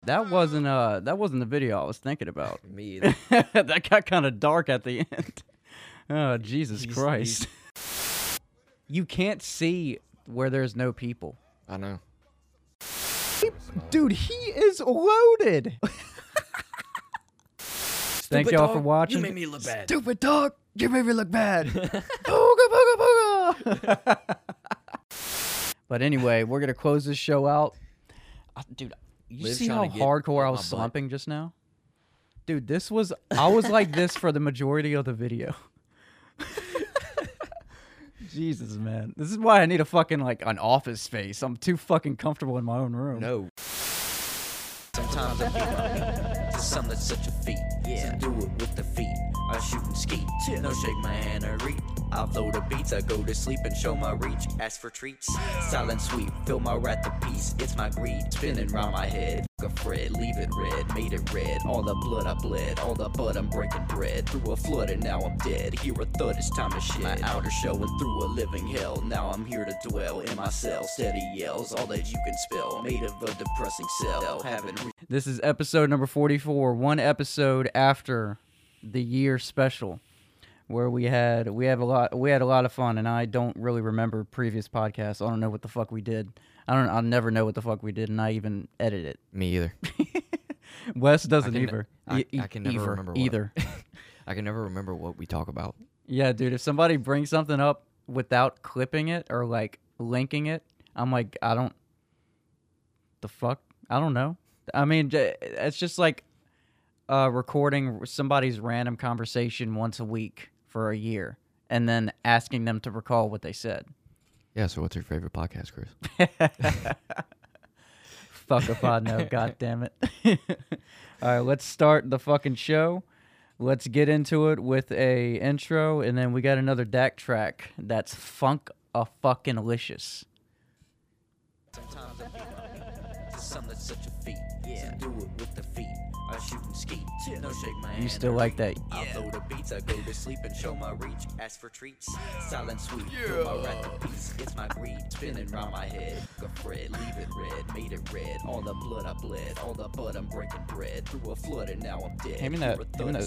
That wasn't the video I was thinking about. Me either. That got kind of dark at the end. Oh, Jesus Christ. You can't see where there's no people. I know. Dude, he is loaded. Thank y'all for watching. You made me look bad. Stupid dog, you made me look bad. Booga, booga, booga. But anyway, we're gonna close this show out. Dude, you Liv's see how trying to get hardcore I my was butt. slumping just now? Dude, I was like this for the majority of the video. Jesus, man. This is why I need a fucking, like, an office space. I'm too fucking comfortable in my own room. No. Sometimes I feel my feet. Some that's such a feat. Yeah. So do it with the feet. I shoot and ski. No shake my hand or reach. I flow the beats. I go to sleep and show my reach. Ask for treats. Silent sweep. Fill my rat to piece. It's my greed. Spinning round my head. A Fred. Leave it red. Made it red. All the blood I bled. All the bud I'm breaking bread. Through a flood and now I'm dead. Hear a thud. It's time to shed. My outer shell and through a living hell. Now I'm here to dwell in my cell. Steady yells. All that you can spell. Made of a depressing cell. This is episode number 44, one episode after the year special, where we had a lot of fun, and I don't really remember previous podcasts. I don't know what the fuck we did. I'll never know what the fuck we did, and I even edit it. Me either. Wes doesn't either. I can never remember either. I can never remember what we talk about. Yeah, dude. If somebody brings something up without clipping it or like linking it, I'm like, the fuck? I don't know. I mean, it's just like recording somebody's random conversation once a week for a year and then asking them to recall what they said. Yeah, so what's your favorite podcast, Chris? Fuck if I know, God damn it. All right, let's start the fucking show. Let's get into it with a intro, and then we got another DAC track that's funk-a-fucking-licious. Sometimes I feel my feet. Some that's such a feat. Yeah. So do it with the feet. I shoot and ski. No shake my hand. You still like that? I flow the beats. I go to sleep and show my reach. Ask for treats. Silent sweep. Fill my rat to piece. It's my greed. Spinning round my head. A Fred. Leave it red. Made it red. All the blood I bled. All the bud I'm breaking bread. Through a flood and now I'm dead. Hand me that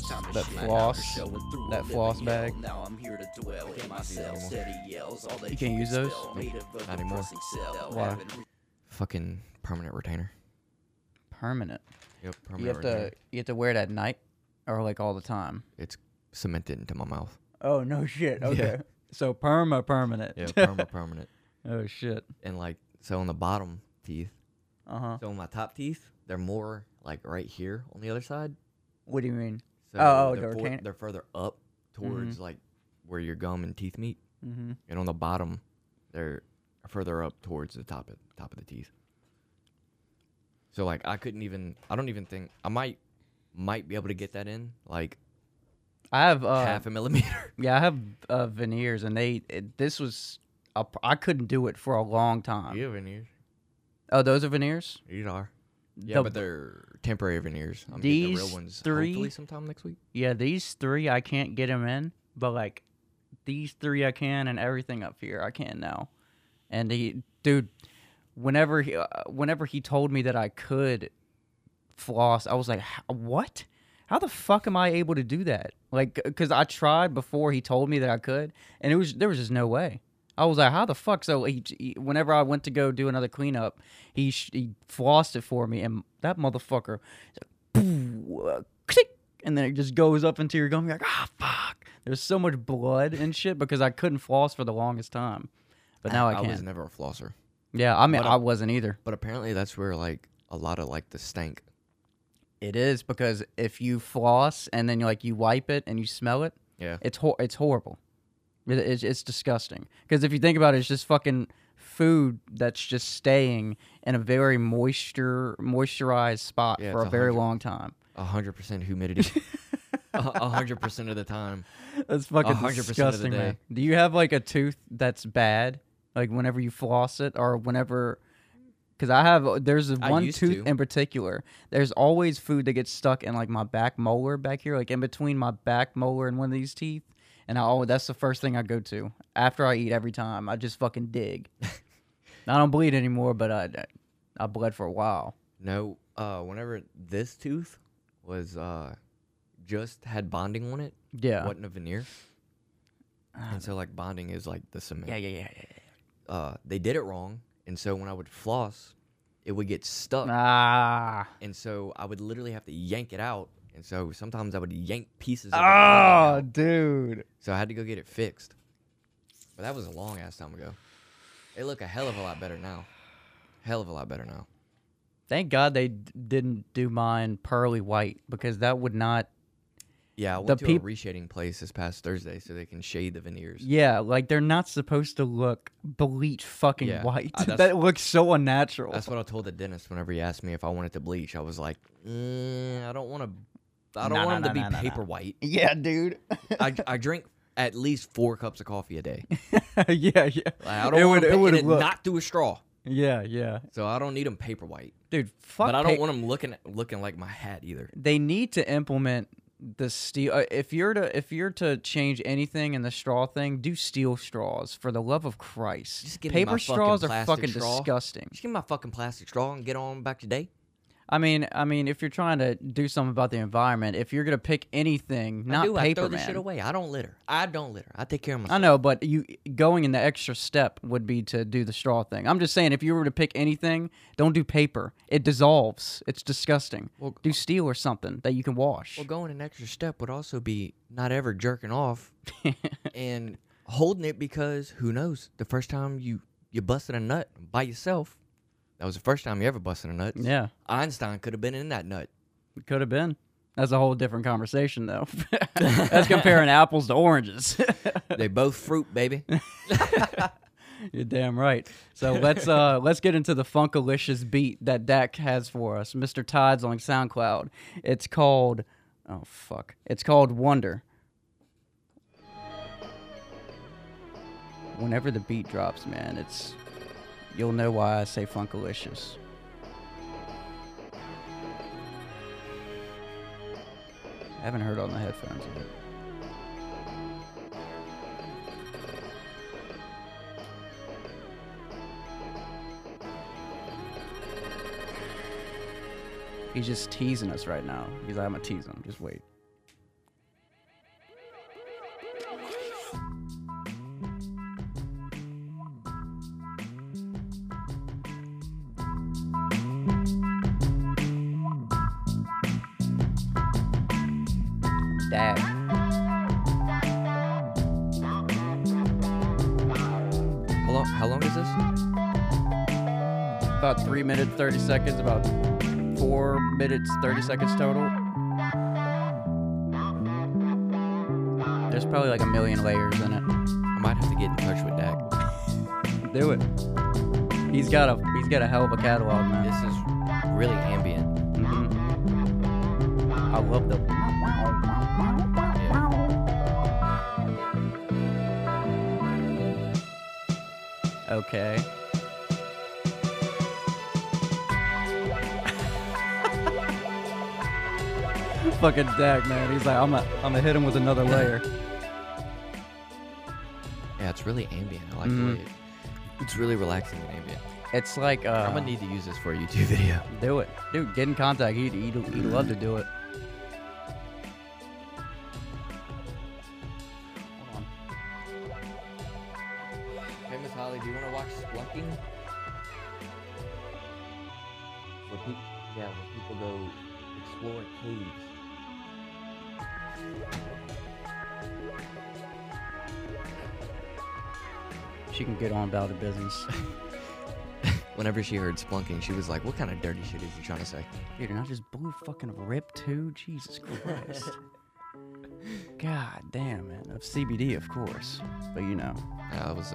floss bag. Now I'm here to dwell in my cell. Steady yells. All that You can't use those? Not anymore. Why? Fucking permanent retainer. Permanent. Yep, You permanent have retainer. to wear it at night or like all the time. It's cemented into my mouth. Oh no shit. Okay. Yeah. So permanent. Yeah, permanent. Oh shit. And like, so on the bottom teeth, Uh-huh. so on my top teeth, they're more like right here on the other side. What do you mean? So Oh, they're, the retainer? they're further up towards like where your gum and teeth meet. Mm-hmm. And on the bottom, they're further up towards the top of the teeth. So like, I don't even think I might be able to get that in like I have half a millimeter. Yeah, I have veneers, and I couldn't do it for a long time. You have veneers. Oh, those are veneers? These are. Yeah, The- but they're temporary veneers. I'm getting the These real ones three- hopefully sometime next week. Yeah, these three I can't get them in, but like these three I can, and everything up here I can now. And whenever he told me that I could floss, I was like, what? How the fuck am I able to do that? Like, because I tried before he told me that I could, and there was just no way. I was like, how the fuck? So whenever I went to go do another cleanup, he flossed it for me, and that motherfucker, click, and then it just goes up into your gum. You're like, fuck. There's so much blood and shit because I couldn't floss for the longest time, but now I can. I was never a flosser. Yeah, I mean, But, I wasn't either. But apparently that's where like a lot of like the stank. It is because if you floss and then you wipe it and you smell it, Yeah. it's horrible. It's disgusting. Because if you think about it, it's just fucking food that's just staying in a very moisturized spot Yeah, for a it's very 100. long time. 100% humidity. 100% of the time. That's fucking 100% of the disgusting, day. man. Do you have like a tooth that's bad? Like whenever you floss it or whenever... Because there's one used tooth to. in particular. There's always food that gets stuck in like my back molar back here, like in between my back molar and one of these teeth. And that's the first thing I go to after I eat every time. I just fucking dig. I don't bleed anymore, but I bled for a while. No, Whenever this tooth was just had bonding on it, Yeah. wasn't a veneer. And so like bonding is like the cement. Yeah. They did it wrong, and so when I would floss, it would get stuck, Ah. and so I would literally have to yank it out. And so sometimes I would yank pieces of it Oh, out. dude. So I had to go get it fixed. But that was a long ass time ago. They look a hell of a lot better now. Hell of a lot better now. Thank God they didn't do mine pearly white because that would not. Yeah, I went to a reshading place this past Thursday so they can shade the veneers. Yeah, like they're not supposed to look bleach fucking white. that's- That looks so unnatural. That's what I told the dentist whenever he asked me if I wanted to bleach. I was like, I don't want to. I don't want them to be paper white. Yeah, dude. I drink at least 4 cups of coffee a day. yeah. Like, I don't want it not through a straw. Yeah. So I don't need them paper white. Dude, fuck. But I don't want them looking like my hat either. They need to implement the steel. If you're to change anything in the straw thing, do steel straws for the love of Christ. Just give me Paper my straws are plastic fucking straw. disgusting. Just give me my fucking plastic straw and get on back today. I mean, if you're trying to do something about the environment, if you're gonna pick anything, not paper, I throw the man. shit away. I don't litter. I take care of myself. I know, but you going in the extra step would be to do the straw thing. I'm just saying, if you were to pick anything, don't do paper. It dissolves. It's disgusting. Well, do steel or something that you can wash. Well, going an extra step would also be not ever jerking off and holding it because who knows? The first time you busted a nut by yourself, that was the first time you ever busted a nut. Yeah. Einstein could have been in that nut. It could have been. That's a whole different conversation, though. That's comparing apples to oranges. They both fruit, baby. You're damn right. So let's get into the funkalicious beat that Dak has for us. Mr. Tides on SoundCloud. It's called Wonder. Whenever the beat drops, man, you'll know why I say funkalicious. I haven't heard it on the headphones yet. He's just teasing us right now. He's like, I'm gonna tease him. Just wait. Dad. How long is this? About 3 minutes, 30 seconds, about 4 minutes, 30 seconds total. There's probably like a million layers in it. I might have to get in touch with Dak. Do it. He's got a hell of a catalog, man. This is really ambient. I love the. Okay. Fucking Dak, man. He's like, I'm gonna hit him with another layer. Yeah, it's really ambient. I like the way it's really relaxing and ambient. It's like I'm gonna need to use this for a YouTube video. Do it, dude. Get in contact. He'd love to do it. Hold on. Hey, Miss Holly, do you want to watch Splunking? Where people go explore caves. She can get on about her business. Whenever she heard Splunking, she was like, what kind of dirty shit is he trying to say? Dude, and I just blew fucking rip too? Jesus Christ. God damn, man. Of CBD, of course. But you know. Yeah, it was,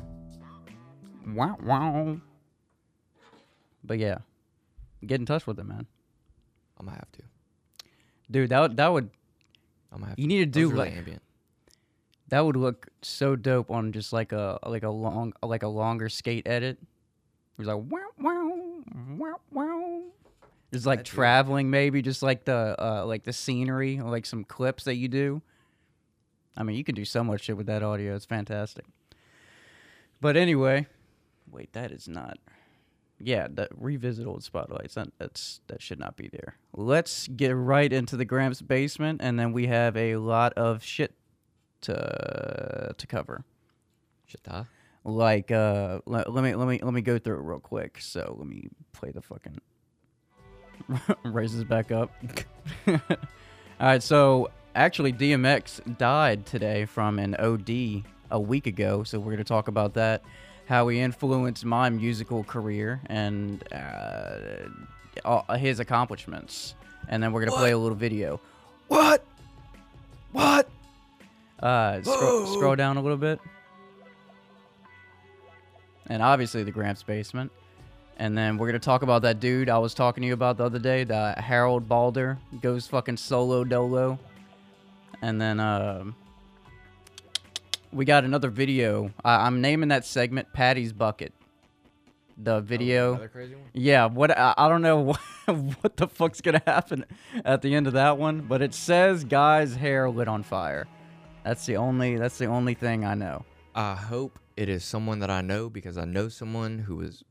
Wow. But yeah. Get in touch with it, man. I'm gonna have to. Dude, that would... I'm gonna have You need to do, really like... ambient. That would look so dope on just like a longer skate edit. It was like wow. Just like traveling, maybe just like the scenery, or like some clips that you do. I mean, you can do so much shit with that audio. It's fantastic. But anyway, wait, that is not. yeah, that revisit old spotlights. That should not be there. Let's get right into the Gramps basement, and then we have a lot of shit to cover. Shita. Like, let me go through it real quick. So let me play the fucking raises back up. All right, so actually DMX died today from an OD a week ago. So we're gonna talk about that, how he influenced my musical career and his accomplishments, and then we're gonna play a little video. What? Scroll down a little bit. And obviously the Gramps basement. And then we're going to talk about that dude I was talking to you about the other day, the Harold Balder, goes fucking solo dolo. And then we got another video. I'm naming that segment Patty's Bucket. The video. Another crazy one? Yeah, I don't know what the fuck's going to happen at the end of that one, but it says guy's hair lit on fire. That's the only thing I know. I hope it is someone that I know, because I know someone who was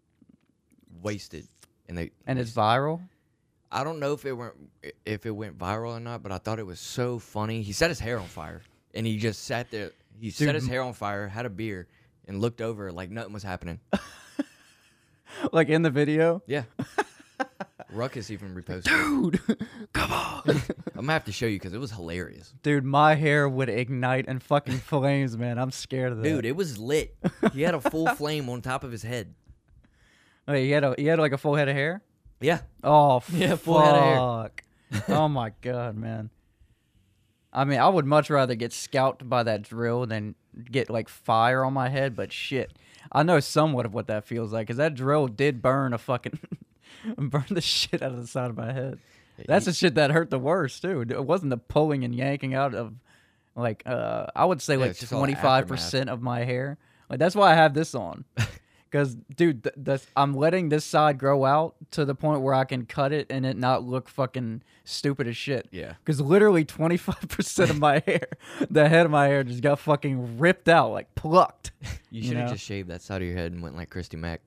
wasted, and it's viral. I don't know if it went viral or not, but I thought it was so funny. He set his hair on fire, and he just sat there. He set his hair on fire, had a beer, and looked over like nothing was happening. Like in the video. Yeah. Ruckus even reposted. Dude, come on. I'm gonna have to show you because it was hilarious. Dude, my hair would ignite in fucking flames, man. I'm scared of that. Dude, it was lit. He had a full flame on top of his head. Wait, he had like a full head of hair? Yeah. Oh, Yeah, full head of hair. fuck. Oh my god, man. I mean, I would much rather get scalped by that drill than get like fire on my head, but shit. I know somewhat of what that feels like, because that drill did burn the shit out of the side of my head. That's the shit that hurt the worst, too. It wasn't the pulling and yanking out of, like, I would say like it's just all the 25% of my hair. Like, that's why I have this on. Because, dude, I'm letting this side grow out to the point where I can cut it and it not look fucking stupid as shit. Yeah. Because literally 25% of my hair, the head of my hair just got fucking ripped out, like plucked. You should have just shaved that side of your head and went like Christy Mack.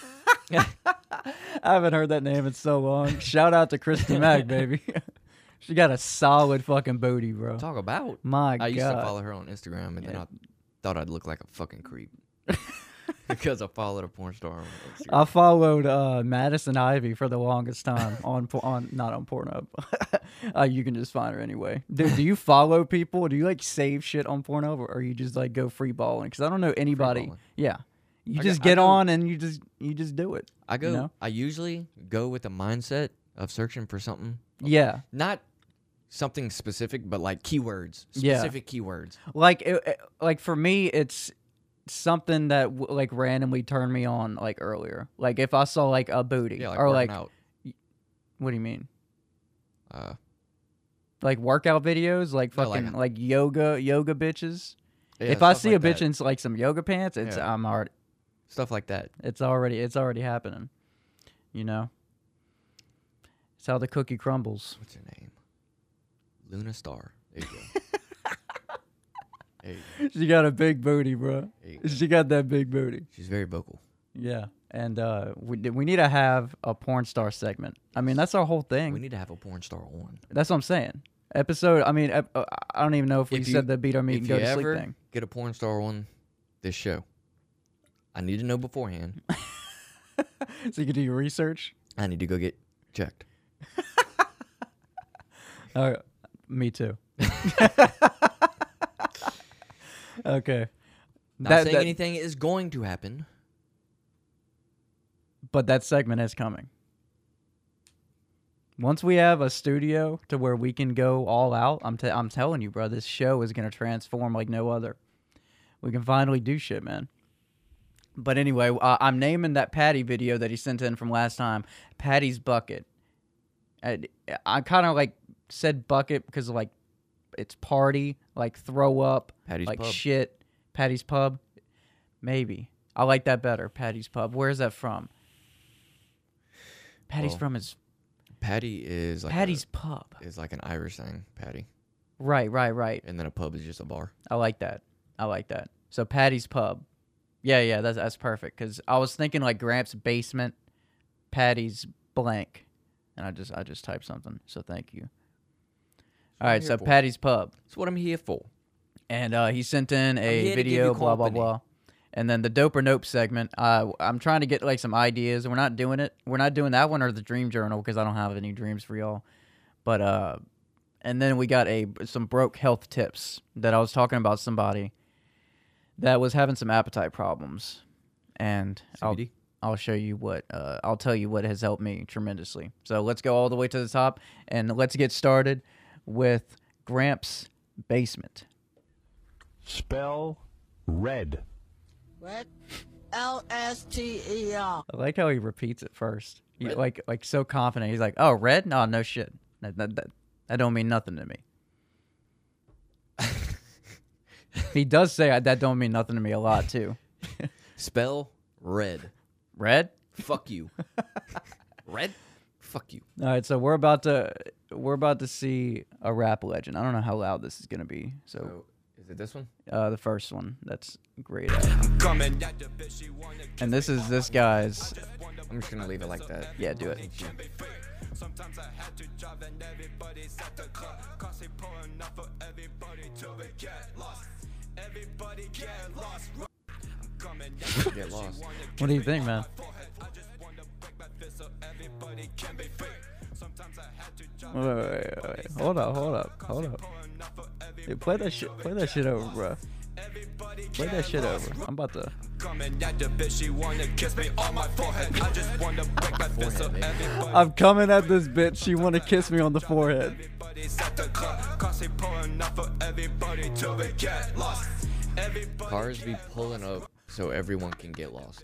I haven't heard that name in so long. Shout out to Christy Mack, baby. She got a solid fucking booty, bro. Talk about. My God. I used to follow her on Instagram, and then I thought I'd look like a fucking creep. Because I followed a porn star on Instagram. I followed Madison Ivy for the longest time on not on Pornhub. You can just find her anyway. Dude, do you follow people? Do you like save shit on Pornhub, or you just like go free balling? Because I don't know anybody. Freeballing. Yeah, you I just go- I get go- on and you just do it. I go. you know? I usually go with the mindset of searching for something. Yeah, Not something specific, but like keywords. Yeah. Specific keywords. like for me, it's something that like randomly turned me on like earlier. Like if I saw like a booty Yeah, like or working like out. what do you mean? Uh, Like workout videos, like No, like- fucking like yoga bitches. yeah, if I stuff see like a bitch that. in like some yoga pants, Yeah. I'm already Stuff like that. it's already happening. You know? It's how the cookie crumbles. What's her name? Luna Star. There you go. There you go. She got a big booty, bro. There you go. She got that big booty. She's very vocal. Yeah. And we need to have a porn star segment. I mean, that's our whole thing. We need to have a porn star on. That's what I'm saying. Episode, I mean, I don't even know if we If you- said the beat our meat and If go you to sleep ever thing. get a porn star on this show, I need to know beforehand. So you can do your research. I need to go get checked. Me too. Okay. Not saying anything is going to happen. But that segment is coming. Once we have a studio to where we can go all out, I'm telling you, bro, this show is going to transform like no other. We can finally do shit, man. But anyway, I'm naming that Patty video that he sent in from last time, Patty's Bucket. I kind of like said bucket because like it's party, like throw up, Patty's like Pub. shit. Patty's Pub, maybe. I like that better. Patty's Pub. Where is that from? Patty's Well, from is Patty is like Patty's Pub. is like an Irish thing, Patty, Right. and then a pub is just a bar. I like that. So Patty's Pub. Yeah, that's perfect. Cause I was thinking like Gramps basement, Patty's blank, and I just typed something. So thank you. All right, so Patty's Pub, That's what I'm here for. and he sent in here a to give video, you blah blah company. blah, and then the Dope or Nope segment. I'm trying to get like some ideas. We're not doing it. We're not doing that one or the Dream Journal because I don't have any dreams for y'all. But and then we got some broke health tips that I was talking about somebody that was having some appetite problems, and CBD? I'll show you what I'll tell you what has helped me tremendously. So let's go all the way to the top and let's get started with Gramps Basement. Spell red. What? LSTER. I like how he repeats it first. He, Red? like so confident. He's like, "Oh, red? No, no shit. That don't mean nothing to me." He does say that don't mean nothing to me a lot too. Spell red. Red? Fuck you. Red? Fuck you. All right, so we're about to see a rap legend. I don't know how loud this is gonna be. So So, is it this one? the first one, that's great. And this is this guy's. I'm just gonna leave it like that. Yeah, do it. Sometimes I had to drive and everybody's at the club. Cause they pulling up for everybody till they get lost. Everybody get lost. I'm coming down. Get lost. What do you think, man? I just want to break my fist so everybody can be free. Sometimes I had to drive. Wait. Hold up. Pulling up for everybody. Hey, play that shit over, bro. Play that shit over. I'm about to. Coming at the bitch, she wanna kiss me on my forehead. I just want to break my fist so everybody. I'm coming at this bitch. She want to kiss me on the forehead. Everybody's at the club. Cause they pulling up for everybody till they get lost. Everybody. Cars be pulling up so everyone can get lost.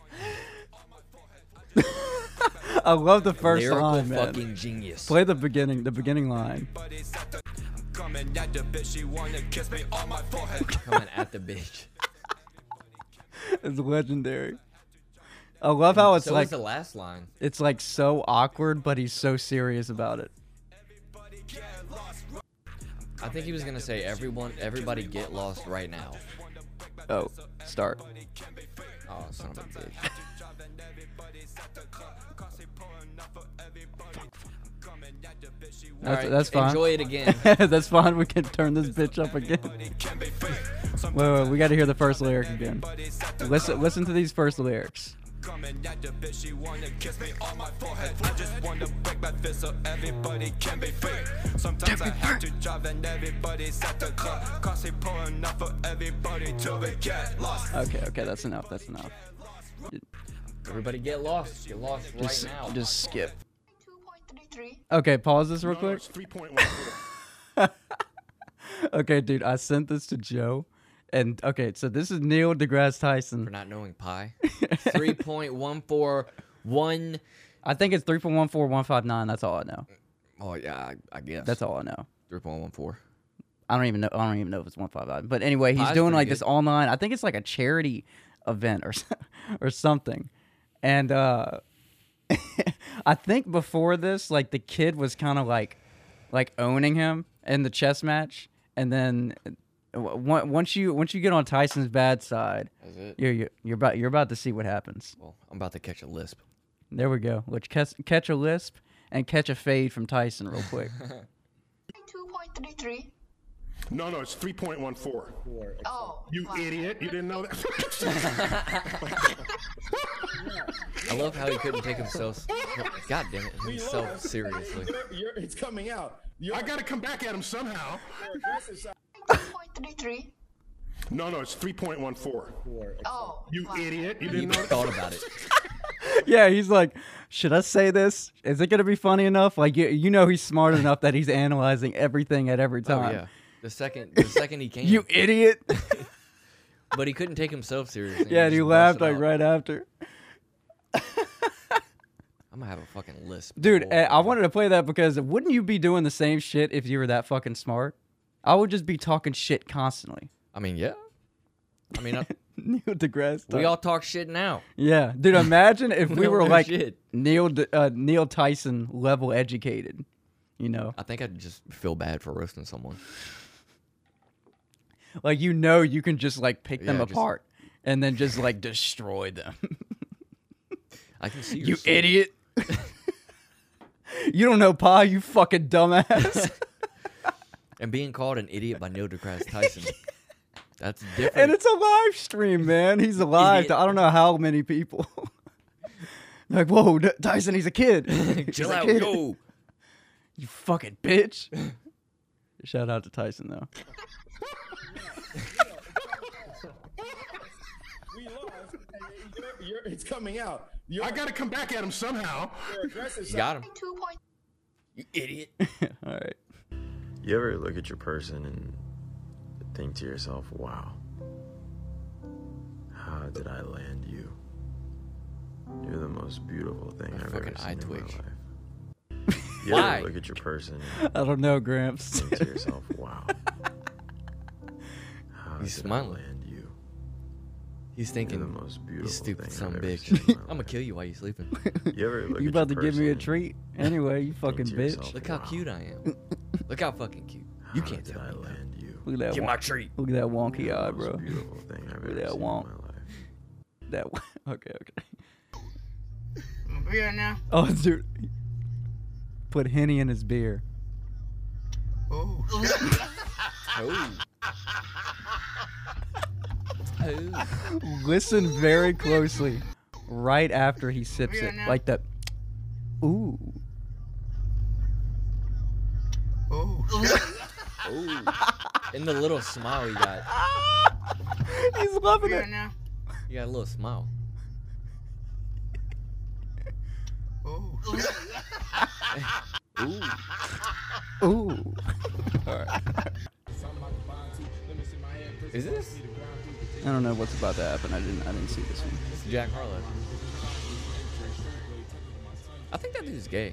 I love the first Lyrical line, man. fucking genius. Play the beginning line. Coming at the bitch, she wanna kiss me on my forehead. Coming at the bitch. It's legendary. I love how it's So like is the last line. it's like so awkward, but he's so serious about it. I think he was gonna say everybody get lost right now. Oh, start. Oh, son of a bitch. That's, Alright, that's fine. Enjoy it again. That's fine. We can turn this bitch up again. Wait, we got to hear the first lyric again. Listen to these first lyrics. Coming at the bitch, she wanna kiss me on my forehead. I just wanna break my fist so everybody can be free. Sometimes I have to drive and everybody's at the club. Cause they pulling up for everybody till they get lost. Okay, that's enough. That's enough. Everybody get lost. Get lost right Just, now. just skip. 2.33. Okay, pause this real No, quick. it's 3.14. Okay, dude, I sent this to Joe, and okay, so this is Neil deGrasse For Tyson. not knowing pi. 3.141. I think it's 3.14159. That's all I know. Oh yeah, I guess. That's all I know. 3.14. I don't even know if it's 159. But anyway, he's Pi's doing pretty like good. this online. I think it's like a charity event or something. And I think before this, like the kid was kind of like owning him in the chess match, and then once you get on Tyson's bad side, That's it. you're about to see what happens. Well, I'm about to catch a lisp. There we go. Let's catch a lisp and catch a fade from Tyson real quick. 2.33. No, it's 3.14. Oh. You idiot. You didn't know that? I love how he couldn't take himself. God damn it, himself seriously. It's coming out. I got to come back at him somehow. 2.33. No, it's 3.14. Oh. You idiot. You He didn't even know that? thought about it. Yeah, he's like, should I say this? Is it gonna be funny enough? Like you know, he's smart enough that he's analyzing everything at every Oh time. yeah. The second he can. You idiot! But he couldn't take himself seriously. Yeah, and he just laughed busted like out. right after. I'm gonna have a fucking lisp. Dude, the whole I wanted to play that because wouldn't you be doing the same shit if you were that fucking smart? I would just be talking shit constantly. I mean, yeah. I mean, Neil deGrasse. we all talk shit now. Yeah, dude. Imagine if we don't were know like shit. Neil Tyson level educated. You know, I think I'd just feel bad for roasting someone. like you can just like pick them Yeah, just- apart and then just like destroy them. I can see You your soul. idiot. You don't know pie, you fucking dumbass. And being called an idiot by Neil deGrasse Tyson. That's different. And it's a live stream, man. He's alive Idiot. to I don't know how many people. Like, whoa, Tyson, he's a kid. He's Chill a out, kid. yo. You fucking bitch. Shout out to Tyson, though. We lost. It's coming out. I got to come back at him somehow. You got him. 2 point. You idiot. All right. You ever look at your person and think to yourself, wow, how did I land you? You're the most beautiful thing My I've ever fucking eye seen in my twitch. life. You Why? ever look at your person and I don't know, Gramps. think to yourself, wow, how He's did smiling. I land you? He's You're the thinking, most you beautiful stupid thing son I've of a ever bitch. seen in my I'm gonna life. kill you while you sleeping. You ever look You at about to your give me a person treat? Anyway, you fucking to bitch. yourself, Look how wow. cute I am. Look how fucking cute. You How can't did tell I me that. land you? Look at that. Get my treat. Look at that wonky You're eye, the most bro. beautiful thing I've Look ever at that seen wonk. in my life. That. Okay. Beer now. Oh, dude. Put Henny in his beer. Oh. Oh. Listen very closely. Right after he sips Beer it, now. like that. Ooh. Oh. And the little smile you got. He's loving Beer it. now. You got a little smile. Ooh. Ooh. All right. Is this? I don't know what's about to happen. I didn't see this one. It's Jack Harlow. I think that dude's gay.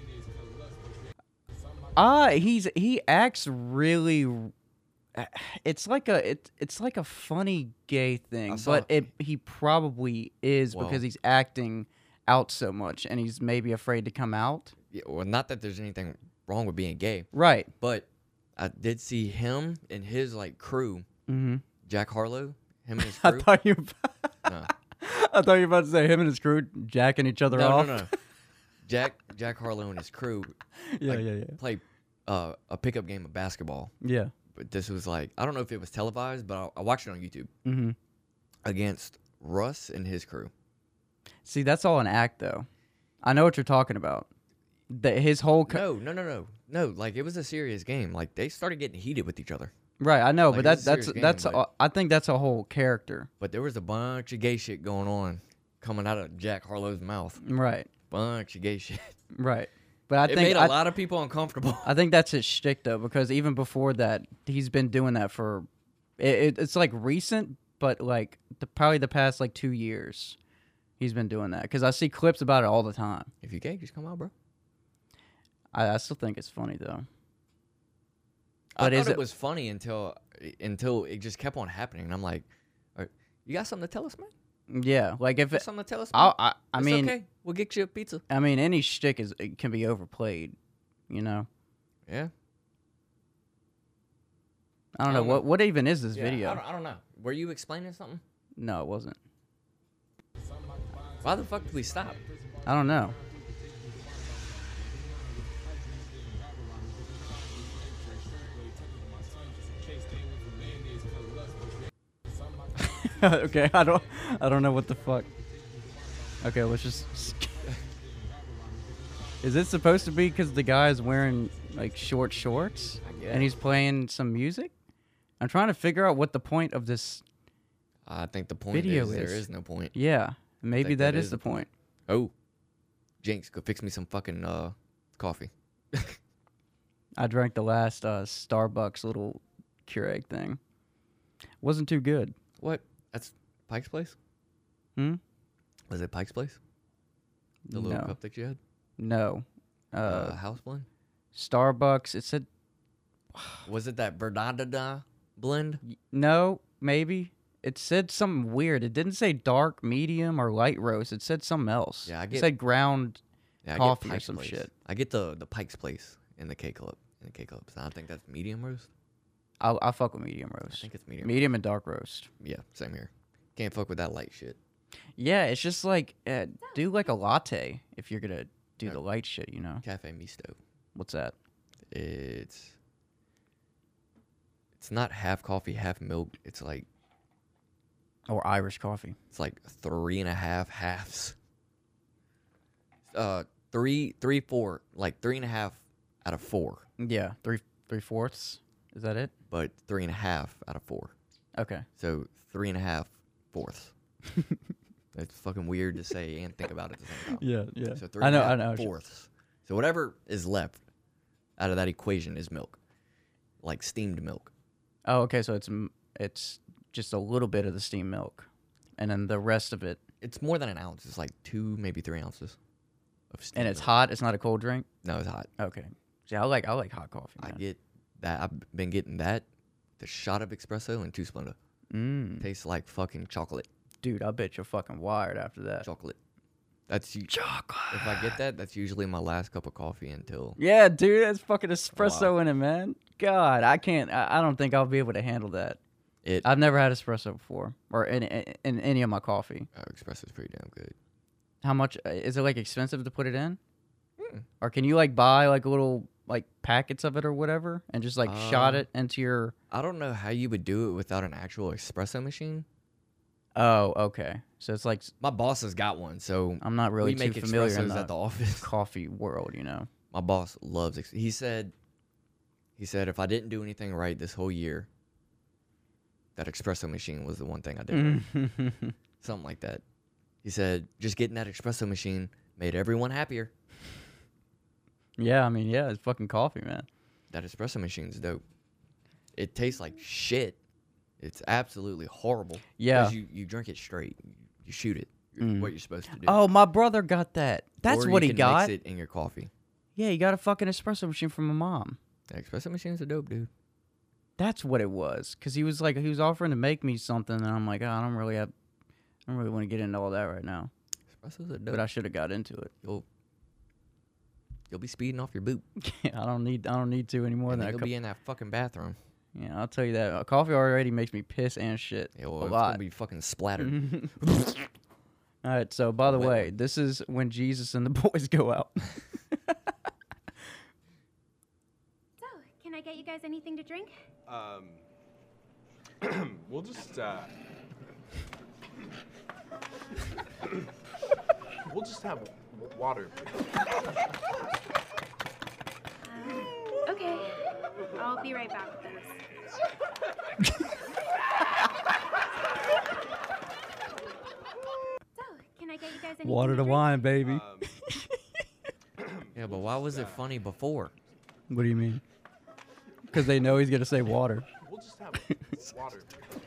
He acts really. It's like a funny gay thing, I saw- but he probably is Well- because he's acting out so much and he's maybe afraid to come out. Yeah, well, not that there's anything wrong with being gay, Right. but I did see him and his like crew, Mm-hmm. Jack Harlow, him and his I crew. thought you. No. I thought you were about to say him and his crew jacking each other No, off. no. Jack Harlow and his crew Yeah, like, yeah. play a pickup game of basketball. Yeah. But this was like, I don't know if it was televised, but I watched it on YouTube Mm-hmm. against Russ and his crew. See, that's all an act, though. I know what you're talking about. His whole No. Like it was a serious game. Like they started getting heated with each other. right. I know, Like, but it's a serious game, that's but- I think that's a whole character. But there was a bunch of gay shit going on coming out of Jack Harlow's mouth. Right. Bunch of gay shit. Right. But I It think made a lot of people uncomfortable. I think that's his shtick, though, because even before that, he's been doing that for. It's like recent, but like probably the past like 2 years, he's been doing that. Because I see clips about it all the time. If you gay, just come out, bro. I still think it's funny though. I But is thought it it- was funny until it just kept on happening. And I'm like, you got something to tell us, man? Yeah, like if Got it, something to tell us? Man? I It's mean, okay. We'll get you a pizza. I mean, any shtick it can be overplayed, you know. Yeah. I don't know what even is this video. I don't know. Were you explaining something? No, it wasn't. Why the fuck did we stop? I don't know. Okay, I don't know what the fuck. Okay, let's just. Is it supposed to be because the guy is wearing like short shorts and he's playing some music? I'm trying to figure out what the point of this. I think the point Video is there is- is no point. Yeah, maybe think that that is is the the point. point. Oh, Jinx, go fix me some fucking coffee. I drank the last Starbucks little Keurig thing. Wasn't too good. What? That's Pike's Place? Hmm? Was it Pike's Place? The little No. cup that you had? No. House blend? Starbucks. It said Was it that Verdada blend? no, maybe. It said something weird. It didn't say dark, medium, or light roast. It said something else. Yeah, I It get- said ground. Yeah, I Coffee get or Pike's some Place. shit. I get the Pike's Place in the K Club. In the K Clubs. I think that's medium roast. I'll fuck with medium I roast. think it's medium. Medium and dark roast. Yeah, same here. Can't fuck with that light shit. Yeah, it's just like do like a latte if you're gonna do the light shit. Cafe Misto. What's that? It's not half coffee, half milk. It's like Or Irish coffee. it's like 3.5 halves. 4, like 3.5 out of 4, Yeah, three fourths. Is that it? but 3.5 out of 4. Okay. So 3.5 fourths. It's fucking weird to say and think about it at the same time. Yeah. So I know. 3.5 fourths. So whatever is left out of that equation is milk, like steamed milk. Oh, okay. So it's just a little bit of the steamed milk, and then the rest of it. It's more than an ounce. It's like 2, maybe 3 ounces of steamed And it's milk. hot. It's not a cold drink. No, it's hot. Okay. See, I like hot coffee. I Man. get that. I've been getting that, the shot of espresso and 2 Splenda. Tastes like fucking chocolate. Dude, I bet you're fucking wired after that. Chocolate. That's Chocolate. If I get that, that's usually my last cup of coffee until. Yeah, dude, that's fucking espresso in it, man. God, I can't. I don't think I'll be able to handle that. I've never had espresso before, or in any of my coffee. Espresso's pretty damn good. How much is it? Like expensive to put it in, or can you like buy like little like packets of it or whatever, and just like shot it into your? I don't know how you would do it without an actual espresso machine. Oh, okay. So it's like My boss has got one, so I'm not really we too make familiar in espressos at the office. coffee world, My boss loves. He said if I didn't do anything right this whole year, that espresso machine was the one thing I did. Right. Something like that. He said just getting that espresso machine made everyone happier. Yeah, I mean, yeah, it's fucking coffee, man. That espresso machine's dope. It tastes like shit. It's absolutely horrible. Yeah. 'Cause you drink it straight. You shoot it. What you're supposed to do. Oh, my brother got that. That's Or what you he can got. Mix it in your coffee. Yeah, he got a fucking espresso machine from my mom. The espresso machines are dope, dude. That's what it was. Cause he was offering to make me something, and I'm like, oh, I don't really want to get into all that right now. Espressos are dope. But I should have got into it. You'll be speeding off your boot. I don't need to anymore And than then a you'll couple. be in that fucking bathroom. Yeah, I'll tell you that. Coffee already makes me piss and shit Yeah, well, a it's lot. gonna be fucking splattered. All right. So by the Wet way, this is when Jesus and the boys go out. So, can I get you guys anything to drink? We'll just we'll just have water. Okay. I'll be right back with those. So, can I get you guys anything Water to drink? wine, baby. Yeah, but why was it funny before? What do you mean? Because they know he's gonna say water. We'll just have water.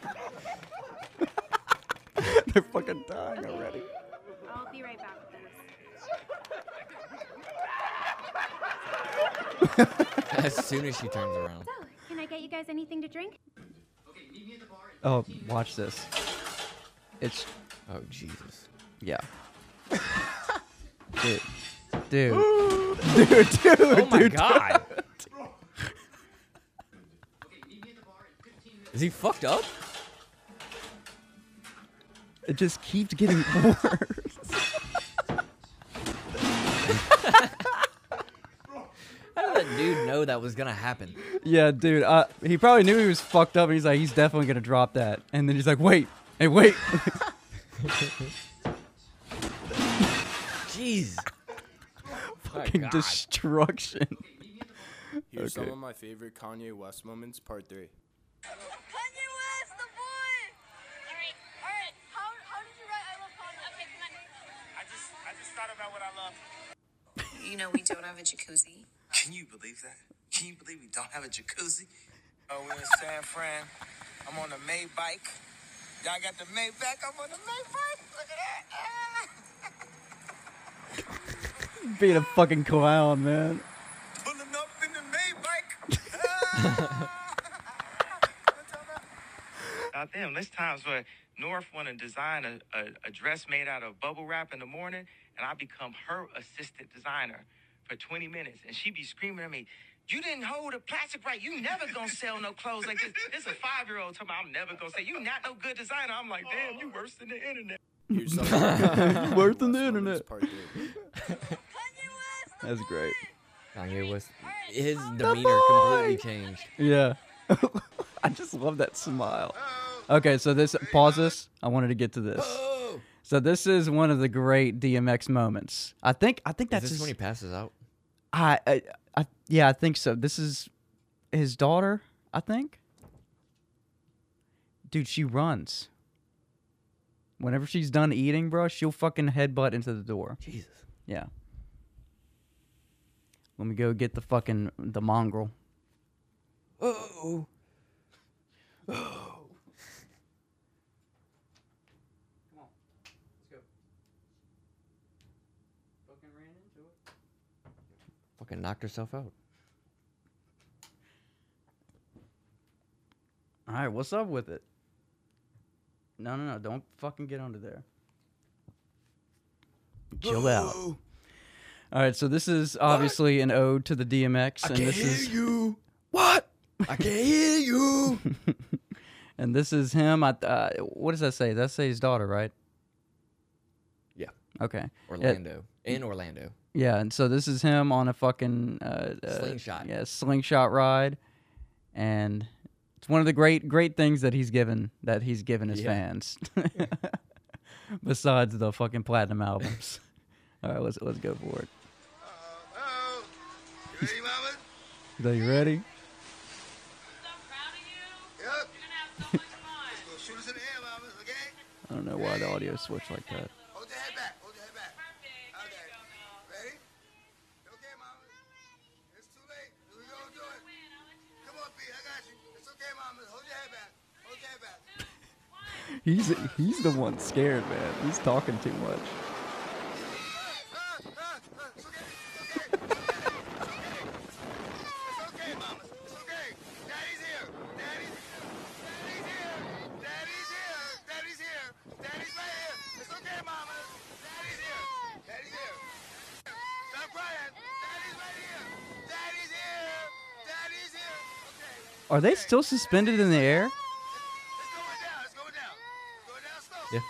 They're fucking dying Okay. already. I'll be right back with those. As soon as she turns around. So, can I get you guys anything to drink? Oh, watch this. It's Oh, Jesus. yeah. Dude. Oh my God. Is he fucked up? It just keeps getting worse. How did that dude know that was gonna happen? Yeah, dude. He probably knew he was fucked up, and he's like, he's definitely gonna drop that. And then he's like, wait, wait. Jeez. Fucking God. destruction. Here's Okay. some of my favorite Kanye West moments, part 3. Kanye West, the boy! Alright. How did you write I love Kanye? Okay, come on. I just thought about what I love. You know we don't have a jacuzzi. Can you believe that? Can you believe we don't have a jacuzzi? Oh, we're in San Fran. I'm on the Maybach. Y'all got the Maybach. I'm on the Maybach. Look at that. Being a fucking clown, man. Pulling up in the Maybach. Damn, there's times where North want to design a dress made out of bubble wrap in the morning, and I become her assistant designer for 20 minutes, and she be screaming at me, "You didn't hold the plastic right. You never gonna sell no clothes like this." This a 5-year-old talking about, "I'm never gonna say you not no good designer." I'm like, damn, you worse than the internet. Here's something Worse than the West internet. Moments Part 3. That's great. Kanye West, his demeanor completely changed. Yeah. I just love that smile. Okay, so this pause this. I wanted to get to this. So this is one of the great DMX moments. I think Is that's this his, when he passes out? yeah, I think so. This is his daughter, I think. Dude, she runs. Whenever she's done eating, bro, she'll fucking headbutt into the door. Jesus. Yeah. Let me go get the mongrel. Oh. Fucking knocked herself out. All right, what's up with it? No, don't fucking get under there. Chill out. All right, so this is obviously an ode to the DMX, and this is you. What? I can't hear you. and this is him. What does that say? That say his daughter, right? Yeah. Okay. Orlando. In Orlando. Yeah, and so this is him on a fucking Slingshot. Yeah, slingshot ride, and it's one of the great things that he's given his fans. Besides the fucking platinum albums. All right, let's go for it. You ready, mama? Are you ready? Yep. You're gonna have so much fun. Let's go shoot us in the air, mama, okay? I don't know why the audio switched like that. Hold your head back. Hold your head back. Okay. Ready? Okay, mama. It's too late. We gonna do it. Come on, Pete. I got you. It's okay, mama. Hold your head back. Hold your head back. He's the one scared, man. He's talking too much. Are they still suspended in the air? Yeah.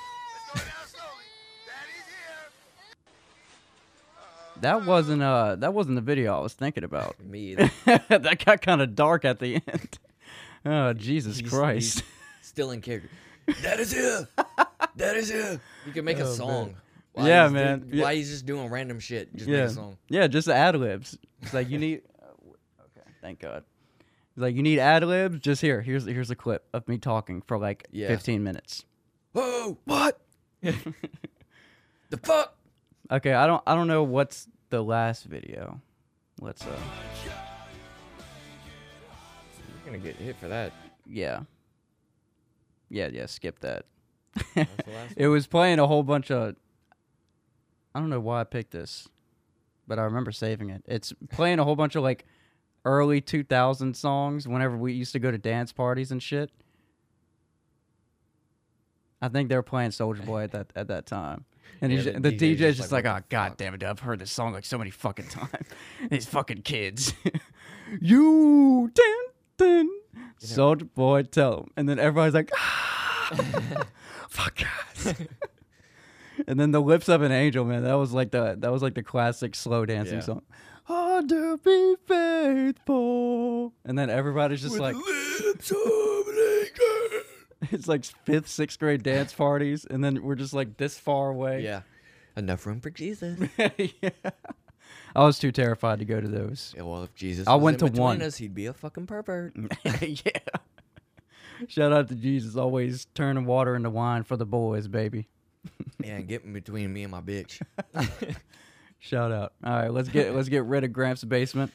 That wasn't the video I was thinking about. Me either. That got kind of dark at the end. Oh, Jesus Christ. He's still in character. That is here. That is here. You can make a song. Man. Why he's just doing random shit. Just make a song. Yeah, just ad-libs. It's like, you need... okay, thank God. It's like, you need ad-libs? Just here's a clip of me talking for like 15 minutes. Whoa, what? The fuck? Okay, I don't know what's the last video. Let's You're gonna get hit for that. yeah, skip that. That's the last It was playing a whole bunch of... I don't know why I picked this, but I remember saving it. It's playing a whole bunch of like early 2000 songs whenever we used to go to dance parties and shit. I think they were playing Soulja Boy at that time. And Yeah, the the DJ's just like, what oh, the God fuck?" damn it, I've heard this song like so many fucking times. These fucking kids. You, dun, Soulja Boy, tell him. And then everybody's like, ah, fuck guys. And then the Lips of an Angel, man, that was like the classic slow dancing song. Hard to be faithful. And then everybody's just like, Lips of an angel. it's like 5th, 6th grade dance parties, and then we're just like this far away. Yeah. Enough room for Jesus. Yeah. I was too terrified to go to those. Yeah, well, if Jesus I was went in to between one. us, he'd be a fucking pervert. Yeah. Shout out to Jesus, always turning water into wine for the boys, baby. Yeah, and get in between me and my bitch. Shout out. All right, let's get rid of Gramps' basement.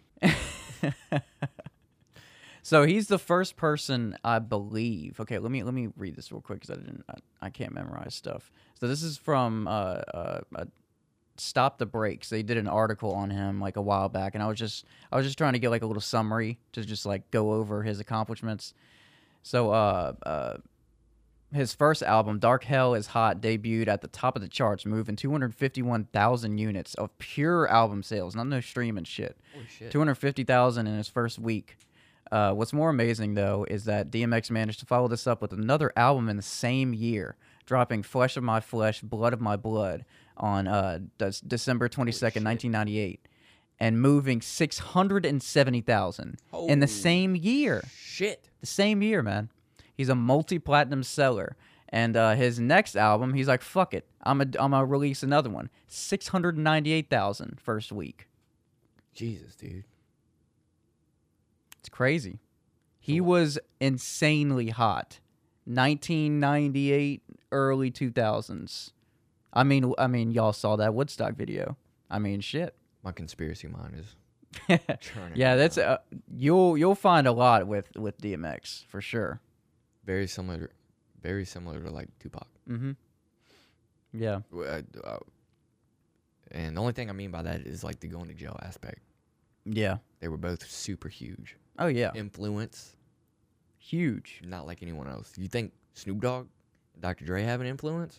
So he's the first person, I believe. Okay, let me read this real quick because I can't memorize stuff. So this is from Stop the Brakes. They did an article on him like a while back, and I was just trying to get like a little summary to just like go over his accomplishments. So his first album, Dark Hell is Hot, debuted at the top of the charts, moving 251,000 units of pure album sales, not no streaming shit. Holy shit. 250,000 in his first week. What's more amazing, though, is that DMX managed to follow this up with another album in the same year, dropping Flesh of My Flesh, Blood of My Blood on December 22nd, 1998, and moving 670,000 in the same year. Shit. The same year, man. He's a multi-platinum seller. And his next album, he's like, fuck it. I'm gonna release another one. 698,000 first week. Jesus, dude. It's crazy. He was insanely hot. 1998, early 2000s. I mean, y'all saw that Woodstock video. I mean, shit. My conspiracy mind is churning. Yeah, that's you'll find a lot with DMX for sure. very similar to like Tupac. Mm-hmm. Yeah. And the only thing I mean by that is like the going to jail aspect. Yeah. They were both super huge. Oh yeah. Influence. Huge. Not like anyone else. You think Snoop Dogg, Dr. Dre have an influence?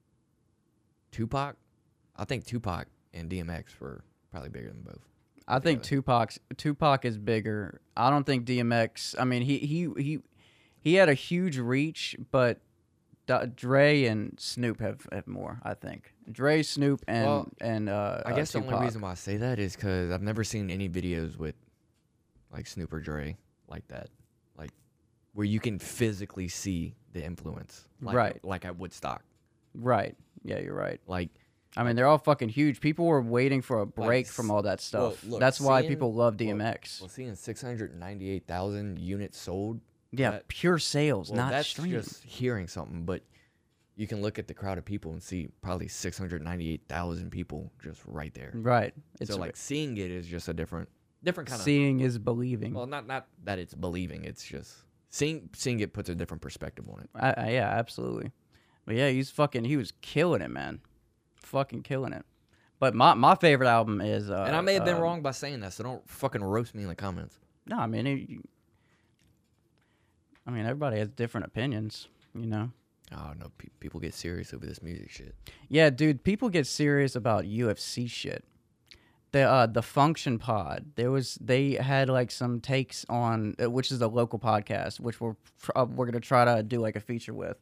Tupac? I think Tupac and DMX were probably bigger than both. I think Tupac is bigger. I don't think DMX. I mean, he had a huge reach, but Dre and Snoop have more. I think Dre, Snoop, and I guess the Tupac. only reason why I say that is because I've never seen any videos with like Snoop or Dre like that, like where you can physically see the influence, Right. Like at Woodstock. Right. Yeah, you're right. Like, I mean, they're all fucking huge. People were waiting for a break from all that stuff. Well, look, That's why seeing- people love DMX. Well, seeing 698,000 units sold. Yeah, pure sales, not that's streaming. just hearing something, but you can look at the crowd of people and see probably 698,000 people just right there. Right. So like seeing it is just a different kind of. Seeing is believing. Well, not that it's believing. It's just seeing it puts a different perspective on it. Yeah, absolutely. But yeah, he was killing it, man. Fucking killing it. But my favorite album is. And I may have been wrong by saying that, so don't fucking roast me in the comments. No, I mean, everybody has different opinions, you know. Oh no, people get serious over this music shit. Yeah, dude, people get serious about UFC shit. The Function Pod, they had like some takes on, which is a local podcast, which we're gonna try to do like a feature with.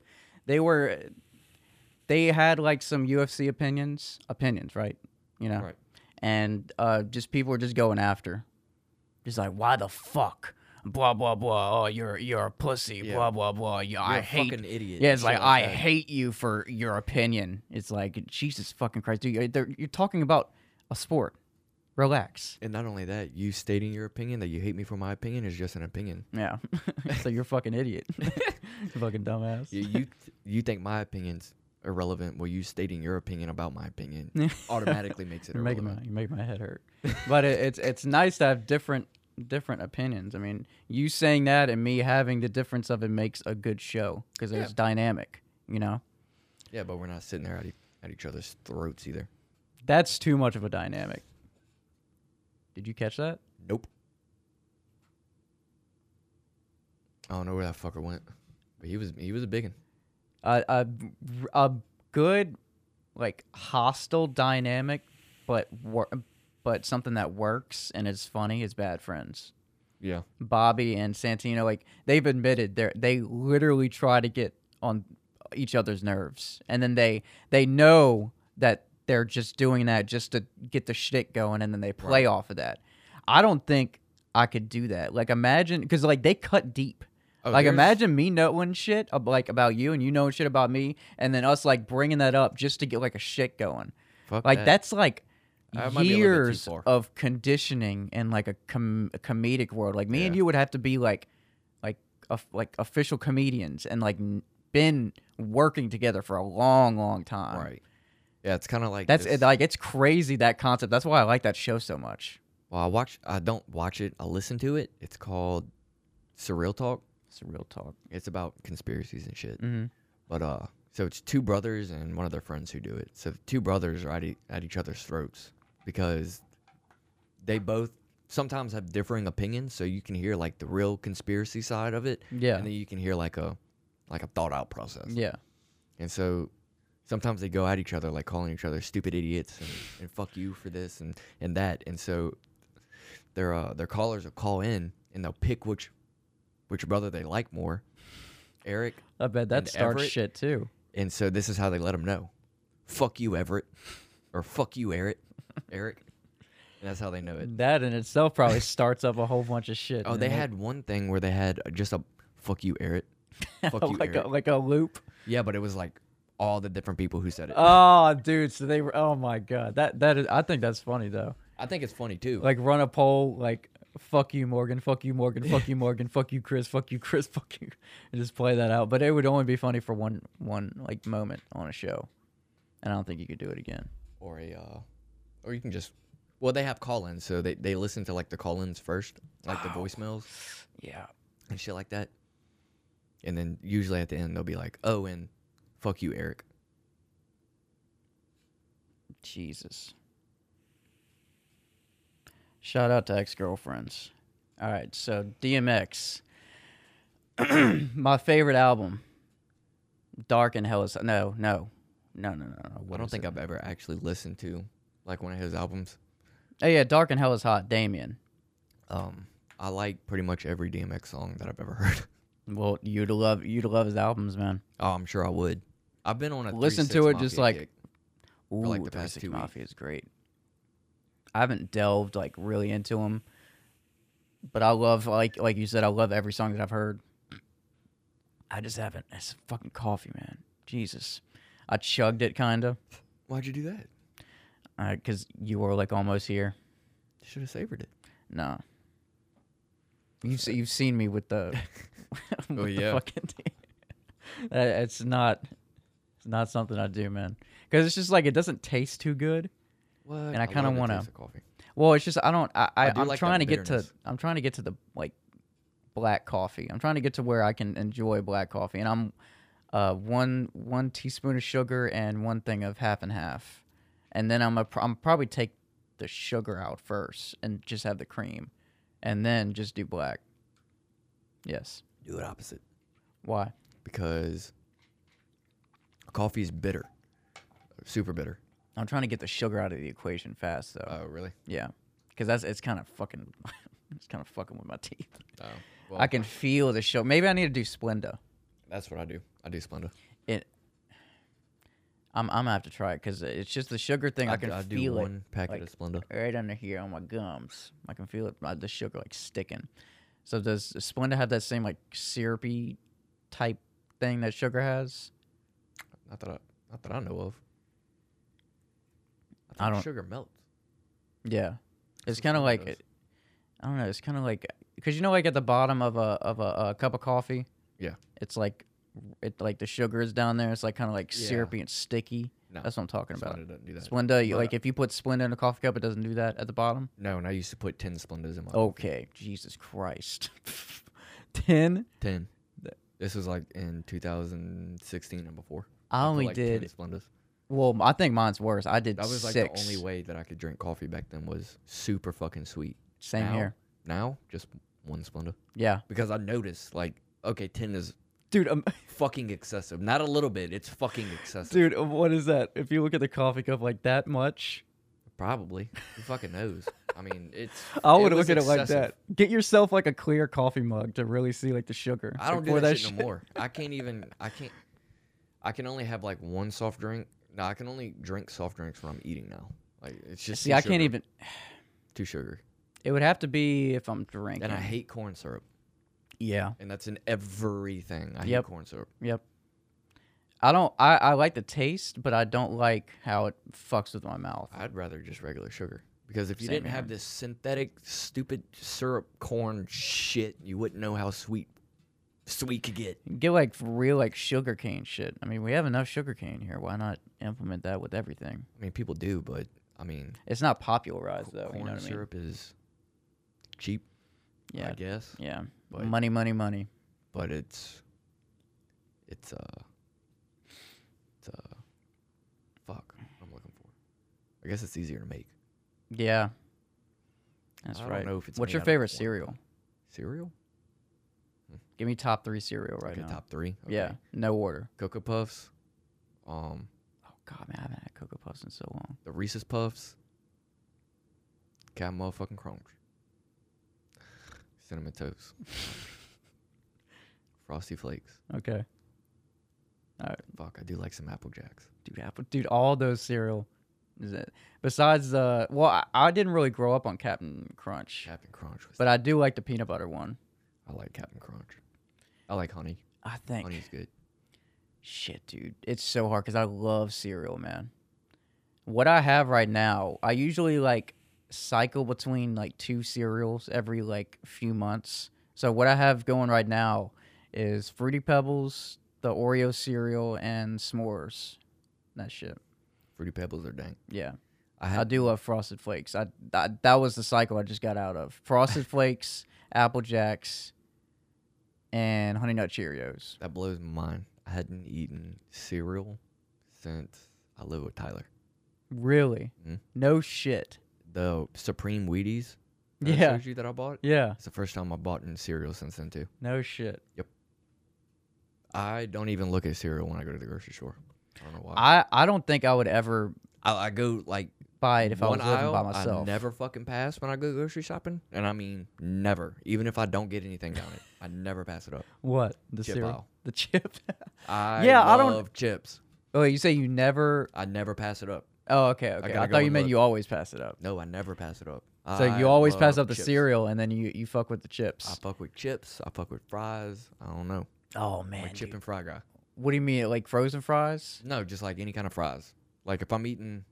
They had like some UFC opinions, right? You know, Right. And just people were just going after, just like, why the fuck? Blah blah blah. Oh, you're a pussy. Yeah. Blah blah blah. You're I a hate. fucking idiot. Yeah, it's Shit like like I that. hate you for your opinion. It's like Jesus fucking Christ, dude. You're talking about a sport. Relax. And not only that, you stating your opinion that you hate me for my opinion is just an opinion. Yeah. So you're a fucking idiot. Fucking dumbass. You think my opinion's irrelevant? Well, you stating your opinion about my opinion automatically makes it You're irrelevant. making my head hurt. But it's nice to have different opinions. I mean, you saying that and me having the difference of it makes a good show because it's dynamic, you know? Yeah, but we're not sitting there at each other's throats either. That's too much of a dynamic. Did you catch that? Nope. I don't know where that fucker went, but he was a big one. A good, like, hostile dynamic, but something that works and is funny is Bad Friends. Yeah. Bobby and Santino, like, they've admitted they literally try to get on each other's nerves, and then they know that they're just doing that just to get the shit going, and then they play off of that. I don't think I could do that. Like, imagine, because like they cut deep. Oh, Like, there's- imagine me knowing shit like about you, and you knowing shit about me, and then us like bringing that up just to get like a shit going. Fuck Like that. that's like That might be a little bit too years far. of conditioning in like a comedic world. Like me and Yeah. you would have to be like official comedians and like been working together for a long time. Right. Yeah, it's kind of like That's this- like it's crazy, that concept. That's why I like that show so much. Well, I don't watch it. I listen to it. It's called Surreal Talk. Surreal Talk. It's about conspiracies and shit. Mhm. But so it's two brothers and one of their friends who do it. So the two brothers are at each other's throats because they both sometimes have differing opinions. So you can hear like the real conspiracy side of it. Yeah. And then you can hear like a like a thought out process. Yeah. And so sometimes they go at each other, like calling each other stupid idiots and fuck you for this and that. And so their callers will call in and they'll pick which brother they like more. Eric. I bet that and starts Everett. shit too. And so this is how they let them know. Fuck you, Everett. Or fuck you, Eric. And that's how they know it. That in itself probably starts up a whole bunch of shit. Oh, they had one thing where they had just a fuck you, Eric. Fuck you, like Eric. like a loop. Yeah, but it was like all the different people who said it. Oh, dude. So they were. Oh my god. That is. I think that's funny though. I think it's funny too. Like run a poll. Like fuck you, Morgan. Fuck you, Morgan. Fuck you, Morgan. Fuck you, Chris. Fuck you, Chris. Fuck you. And just play that out. But it would only be funny for one like moment on a show, and I don't think you could do it again. Or or you can just. Well, they have call-ins, so they listen to like the call-ins first, like the voicemails. Yeah. And shit like that. And then usually at the end they'll be like, "Oh, and fuck you, Eric." Jesus. Shout out to ex-girlfriends. All right, so DMX. My favorite album. Dark and Hell is no. I don't think I've ever actually listened to like one of his albums. Oh yeah, Dark and Hell is Hot, Damien. I like pretty much every DMX song that I've ever heard. Well, you'd love his albums, man. Oh, I'm sure I would. I've been on a Listen 3-6 to it Mafia just like kick ooh, for like the past 3-6 2 weeks. Mafia is great. I haven't delved like really into him, but I love like you said, I love every song that I've heard. I just haven't. It's fucking coffee, man. Jesus, I chugged it kind of. Why'd you do that? Because you were like almost here. You should have savored it. No. You've seen me with the. Oh, with the yeah. fucking it's not something I do, man. Because it's just like it doesn't taste too good. What? And I kind of love the want taste to. of coffee. Well, it's just I don't. I'm like trying that to get to. bitterness. I'm trying to get to the like black coffee. I'm trying to get to where I can enjoy black coffee, and I'm one teaspoon of sugar and one thing of half and half, and then I'm probably take the sugar out first and just have the cream, and then just do black. Yes. Do it opposite. Why? Because coffee is bitter. Super bitter. I'm trying to get the sugar out of the equation fast, though. Oh, really? Yeah, because it's kind of fucking with my teeth. Oh, well, I can feel the sugar. Maybe I need to do Splenda. That's what I do. I do Splenda. I'm gonna have to try it because it's just the sugar thing. I can I do feel it. one packet like, of Splenda. right under here on my gums. I can feel it. The sugar like sticking. So does Splenda have that same like syrupy type thing that sugar has? Not that I know of. I don't. Sugar melts. Yeah, it's what kind of Splenda like does. I don't know. It's kind of like because you know like at the bottom of a cup of coffee. Yeah. It's like the sugar is down there. It's like kind of like Yeah. syrupy and sticky. No, That's what I'm talking about. Splenda doesn't do that. Splenda, But- like if you put Splenda in a coffee cup, it doesn't do that at the bottom. No, and I used to put 10 Splendas in my Okay, Jesus Christ, 10. 10. This was like in 2016 and before. I put, only like, did. 10 Splendas. Well, I think mine's worse. I did That was like 6. the only way that I could drink coffee back then was super fucking sweet. Same Now- here. Now, just one Splenda. Yeah, Because I noticed, like, okay, 10 is dude. fucking excessive. Not a little bit. It's fucking excessive. Dude, what is that? If you look at the coffee cup like that much, Probably. Who fucking knows? I mean, it's. I would was look at it like excessive. that. Get yourself like a clear coffee mug to really see like the sugar. I don't Like, do pour that shit no more. I can only have like one soft drink. No, I can only drink soft drinks when I'm eating now. Like it's just See, too I can't sugar. even. Too sugar. It would have to be if I'm drinking. And I hate corn syrup. Yeah. And that's in everything. I hate Yep. corn syrup. Yep. I like the taste, but I don't like how it fucks with my mouth. I'd rather just regular sugar. Because if you Same didn't have here. this synthetic, stupid syrup corn shit, you wouldn't know how sweet could get. Get like real like sugar cane shit. I mean, we have enough sugar cane here. Why not implement that with everything? I mean, people do, but I mean, It's not popularized though. corn You know what I mean? syrup is cheap, Yeah. I guess. Yeah. But- Money, money, money. But it's fuck. I'm looking for. I guess it's easier to make. Yeah. That's I right. don't know if it's What's made your out of favorite corn. cereal? Cereal? Give me top 3 cereal right Okay, now. top 3. Okay. Yeah, no order. Cocoa Puffs. Oh God, man, I haven't had Cocoa Puffs in so long. The Reese's Puffs. Captain motherfucking Crunch. Cinnamon Toast. Frosty Flakes. Okay. All right, Fuck, I do like some Apple Jacks. dude, all those cereal. Is it? Besides the I didn't really grow up on Captain Crunch, Captain Crunch. but I do like the peanut butter one. I like Captain Crunch. I like honey. I think. Honey's good. Shit, dude, it's so hard because I love cereal, man. What I have right now, I usually like cycle between like 2 cereals every like few months. So what I have going right now is Fruity Pebbles, the Oreo cereal, and s'mores. That shit. Fruity Pebbles are dank. Yeah. I I do love Frosted Flakes. That was the cycle I just got out of. Frosted Flakes, Apple Jacks, and Honey Nut Cheerios. That blows my mind. I hadn't eaten cereal since I lived with Tyler. Really? Mhm. No shit. The Supreme Wheaties that I Yeah. showed you that I bought. Yeah. It's the first time I bought in cereal since then too. No shit. I don't even look at cereal when I go to the grocery store. I don't know why. I don't think I would ever I go like buy it if I was one living aisle. by myself. I never fucking pass when I go grocery shopping, and I mean never. Even if I don't get anything down it, I never pass it up. What? The Chip cereal? aisle. The chip? I Yeah, I love don't- chips. Oh, you say you never? I never pass it up. Oh, okay, okay. gotta I go thought you and mean look. you always pass it up. No, I never pass it up. So I you always pass love up the chips. cereal and then you fuck with the chips. I fuck with chips. I fuck with fries. I don't know. Oh I'm man, a chip dude. and fry guy. What do you mean, like frozen fries? No, just like any kind of fries. Like if I'm eating,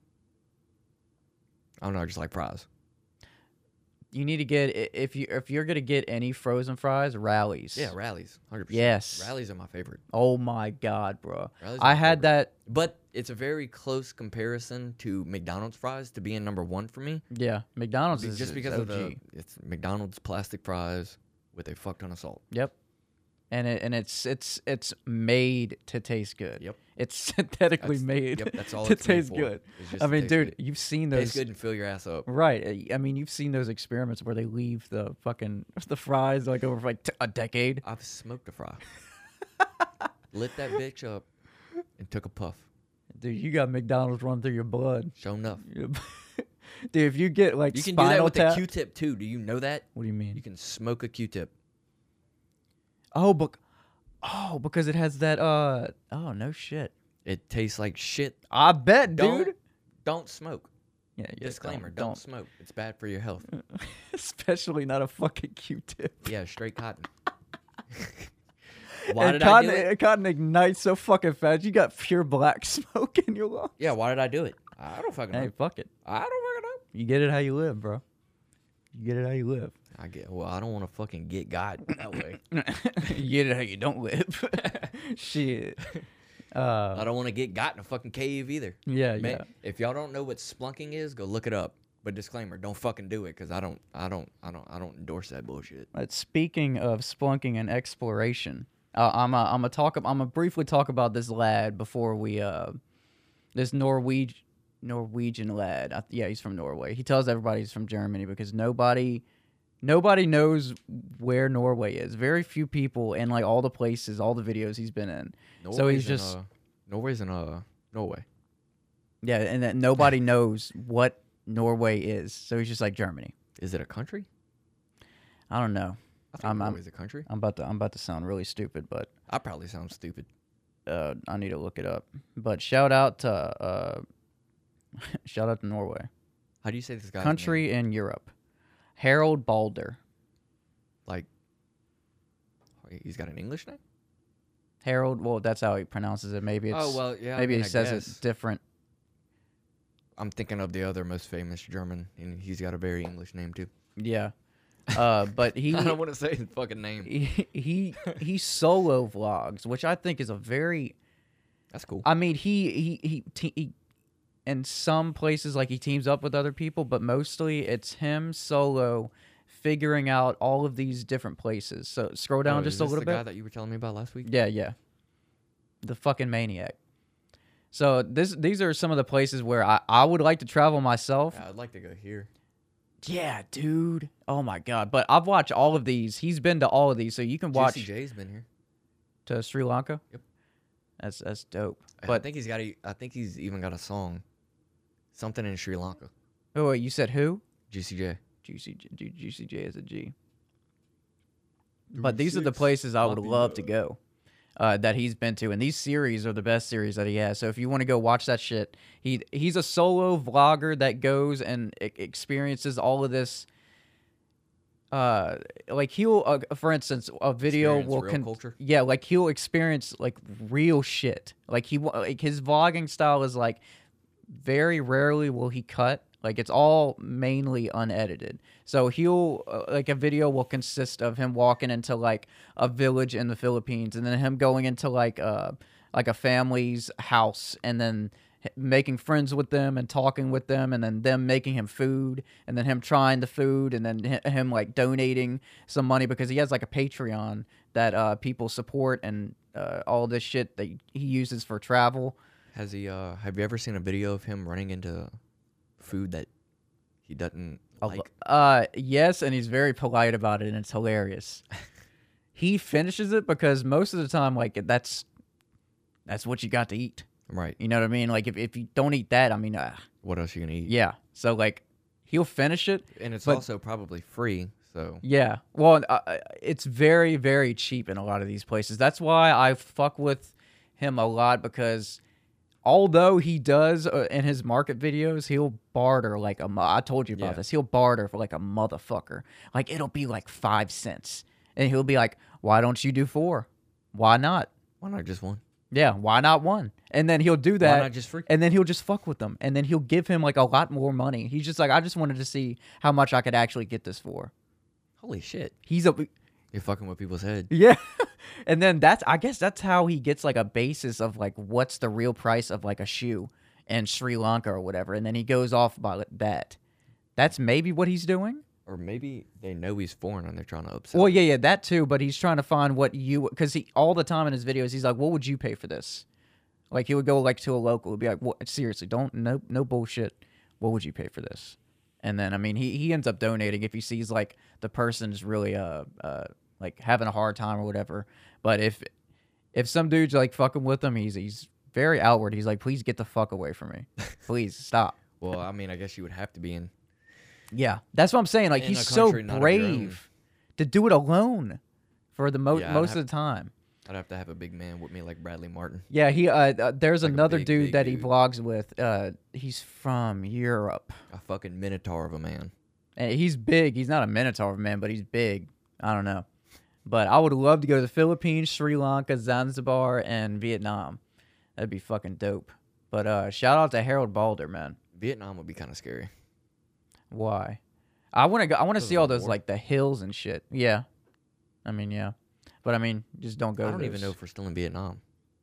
I don't know, just like fries. You need to get if you're gonna get any frozen fries, Rallies. Yeah, Rallies, 100%. Yes. Rallies are my favorite. Oh my god, bro. Rallies are I my had favorite. that. But it's a very close comparison to McDonald's fries to being number 1 for me. Yeah, McDonald's is Just because OG. of it's McDonald's plastic fries with a fuck ton of salt. Yep. And it's made to taste good. Yep. It's synthetically That's- made yep, that's all to it's made taste for, good. is just I to mean, taste dude, good. you've seen Tastes those. good and fill your ass up. Right. I mean, you've seen those experiments where they leave the fucking the fries like over like a decade. I've smoked a fry. Lit that bitch up and took a puff. Dude, you got McDonald's run through your blood. Sure enough. Dude, if you get like You can do that Spinal with Tap. a Q-tip too. Do you know that? What do you mean? You can smoke a Q-tip. Because it has that oh no shit. It tastes like shit. I bet, dude. Don't smoke. Yeah, Disclaimer, don't smoke. It's bad for your health. Especially not a fucking Q-tip. Yeah, straight cotton. And Why did cotton, I do it? Cotton ignites so fucking fast. You got pure black smoke in your lungs. Yeah, why did I do it? I don't fucking Hey, know. fuck it. I don't fucking know. You get it how you live, bro. You get it how you live. I don't want to fucking get God that way. You get it how you don't live. Shit. I don't want to get got in a fucking cave either. Yeah, Man, yeah. If y'all don't know what splunking is, go look it up. But disclaimer, don't fucking do it because I don't endorse that bullshit. But speaking of splunking and exploration, I'm gonna briefly talk about this lad before we this Norwegian lad. Yeah, he's from Norway. He tells everybody he's from Germany because nobody knows where Norway is. Very few people in like all the places, all the videos he's been in. So he's just Norway's in Norway. yeah, and that nobody knows what Norway is. So he's just like Germany. Is it a country? I don't know. I think Norway's a country. I'm about to sound really stupid, but I probably sound stupid. I need to look it up. But shout out to Norway. How do you say this guy's Country name? in Europe. Harold Balder. Like, he's got an English name? Harold, well, that's how he pronounces it. Maybe it's Oh, well, yeah, I maybe mean, he I says guess. it different. I'm thinking of the other most famous German, and he's got a very English name too. Yeah. But he I don't want to say his fucking name. he solo vlogs, which I think is a very That's cool. I mean, he in some places like he teams up with other people, but mostly it's him solo figuring out all of these different places. So scroll down just is a this little the bit. guy that you were telling me about last week? Yeah. The fucking maniac. So these are some of the places where I would like to travel myself. Yeah, I'd like to go here. Yeah, dude. Oh my god. But I've watched all of these. He's been to all of these, so you can watch Juicy J's been here. to Sri Lanka. Yep. That's dope. I But think I think he's even got a song, something in Sri Lanka. oh, wait, you said who? Juicy J. Juicy J is a G. But these are the places I would love to go. That he's been to, and these series are the best series that he has. So if you want to go watch that shit, he's a solo vlogger that goes and experiences all of this. Like he'll, for instance, a video Experience will real culture? yeah, like he'll experience like real shit. Like his vlogging style is like very rarely will he cut. Like it's all mainly unedited. So he'll like a video will consist of him walking into like a village in the Philippines, and then him going into like a family's house, and then making friends with them and talking with them, and then them making him food, and then him trying the food, and then him like donating some money because he has like a Patreon that people support, and all this shit that he uses for travel. Has he? Have you ever seen a video of him running into food that he doesn't like? Yes, and he's very polite about it, and it's hilarious. He finishes it because most of the time, like that's what you got to eat. Right. You know what I mean? Like if you don't eat that, I mean, What else you gonna eat? yeah. So like he'll finish it, And it's but- also probably free. So yeah. Well, it's very, very cheap in a lot of these places. That's why I fuck with him a lot, because although he does in his market videos, he'll barter like I told you about Yeah. this. He'll barter for like a motherfucker. Like it'll be like 5 cents, and he'll be like, "Why don't you do 4? Why not? why not just one? Yeah, why not 1?" And then he'll do that. Why not just free? And then he'll just fuck with them, and then he'll give him like a lot more money. He's just like, I just wanted to see how much I could actually get this for. Holy shit! He's a You're fucking with people's head. yeah. And then I guess that's how he gets like a basis of like what's the real price of like a shoe in Sri Lanka or whatever. And then he goes off by that. That's maybe what he's doing. Or maybe they know he's foreign and they're trying to upsell. Well, yeah, that too. But he's trying to find what because he all the time in his videos, he's like, what would you pay for this? Like he would go like to a local, would be like, what, seriously, no bullshit. What would you pay for this? And then, I mean, he ends up donating if he sees like the person's really like having a hard time or whatever. But if some dude's like fucking with him, he's very outward. He's like, please get the fuck away from me. Please stop. Well, I mean, I guess you would have to be in. Yeah, that's what I'm saying. Like In he's a so country not of your own. brave to do it alone for the Yeah, I'd most have- of the time. I'd have to have a big man with me like Bradley Martin. Yeah, he there's Like a another big, dude big that he dude. vlogs with. He's from Europe. A fucking minotaur of a man. And he's big. He's not a minotaur man, but he's big. I don't know. But I would love to go to the Philippines, Sri Lanka, Zanzibar, and Vietnam. That'd be fucking dope. But shout out to Harold Balder, man. Vietnam would be kind of scary. Why? I want to go. I want to Because see of all the those war? like the hills and shit. Yeah. I mean, yeah. But I mean, just don't go. I to don't even those. know if we're still in Vietnam.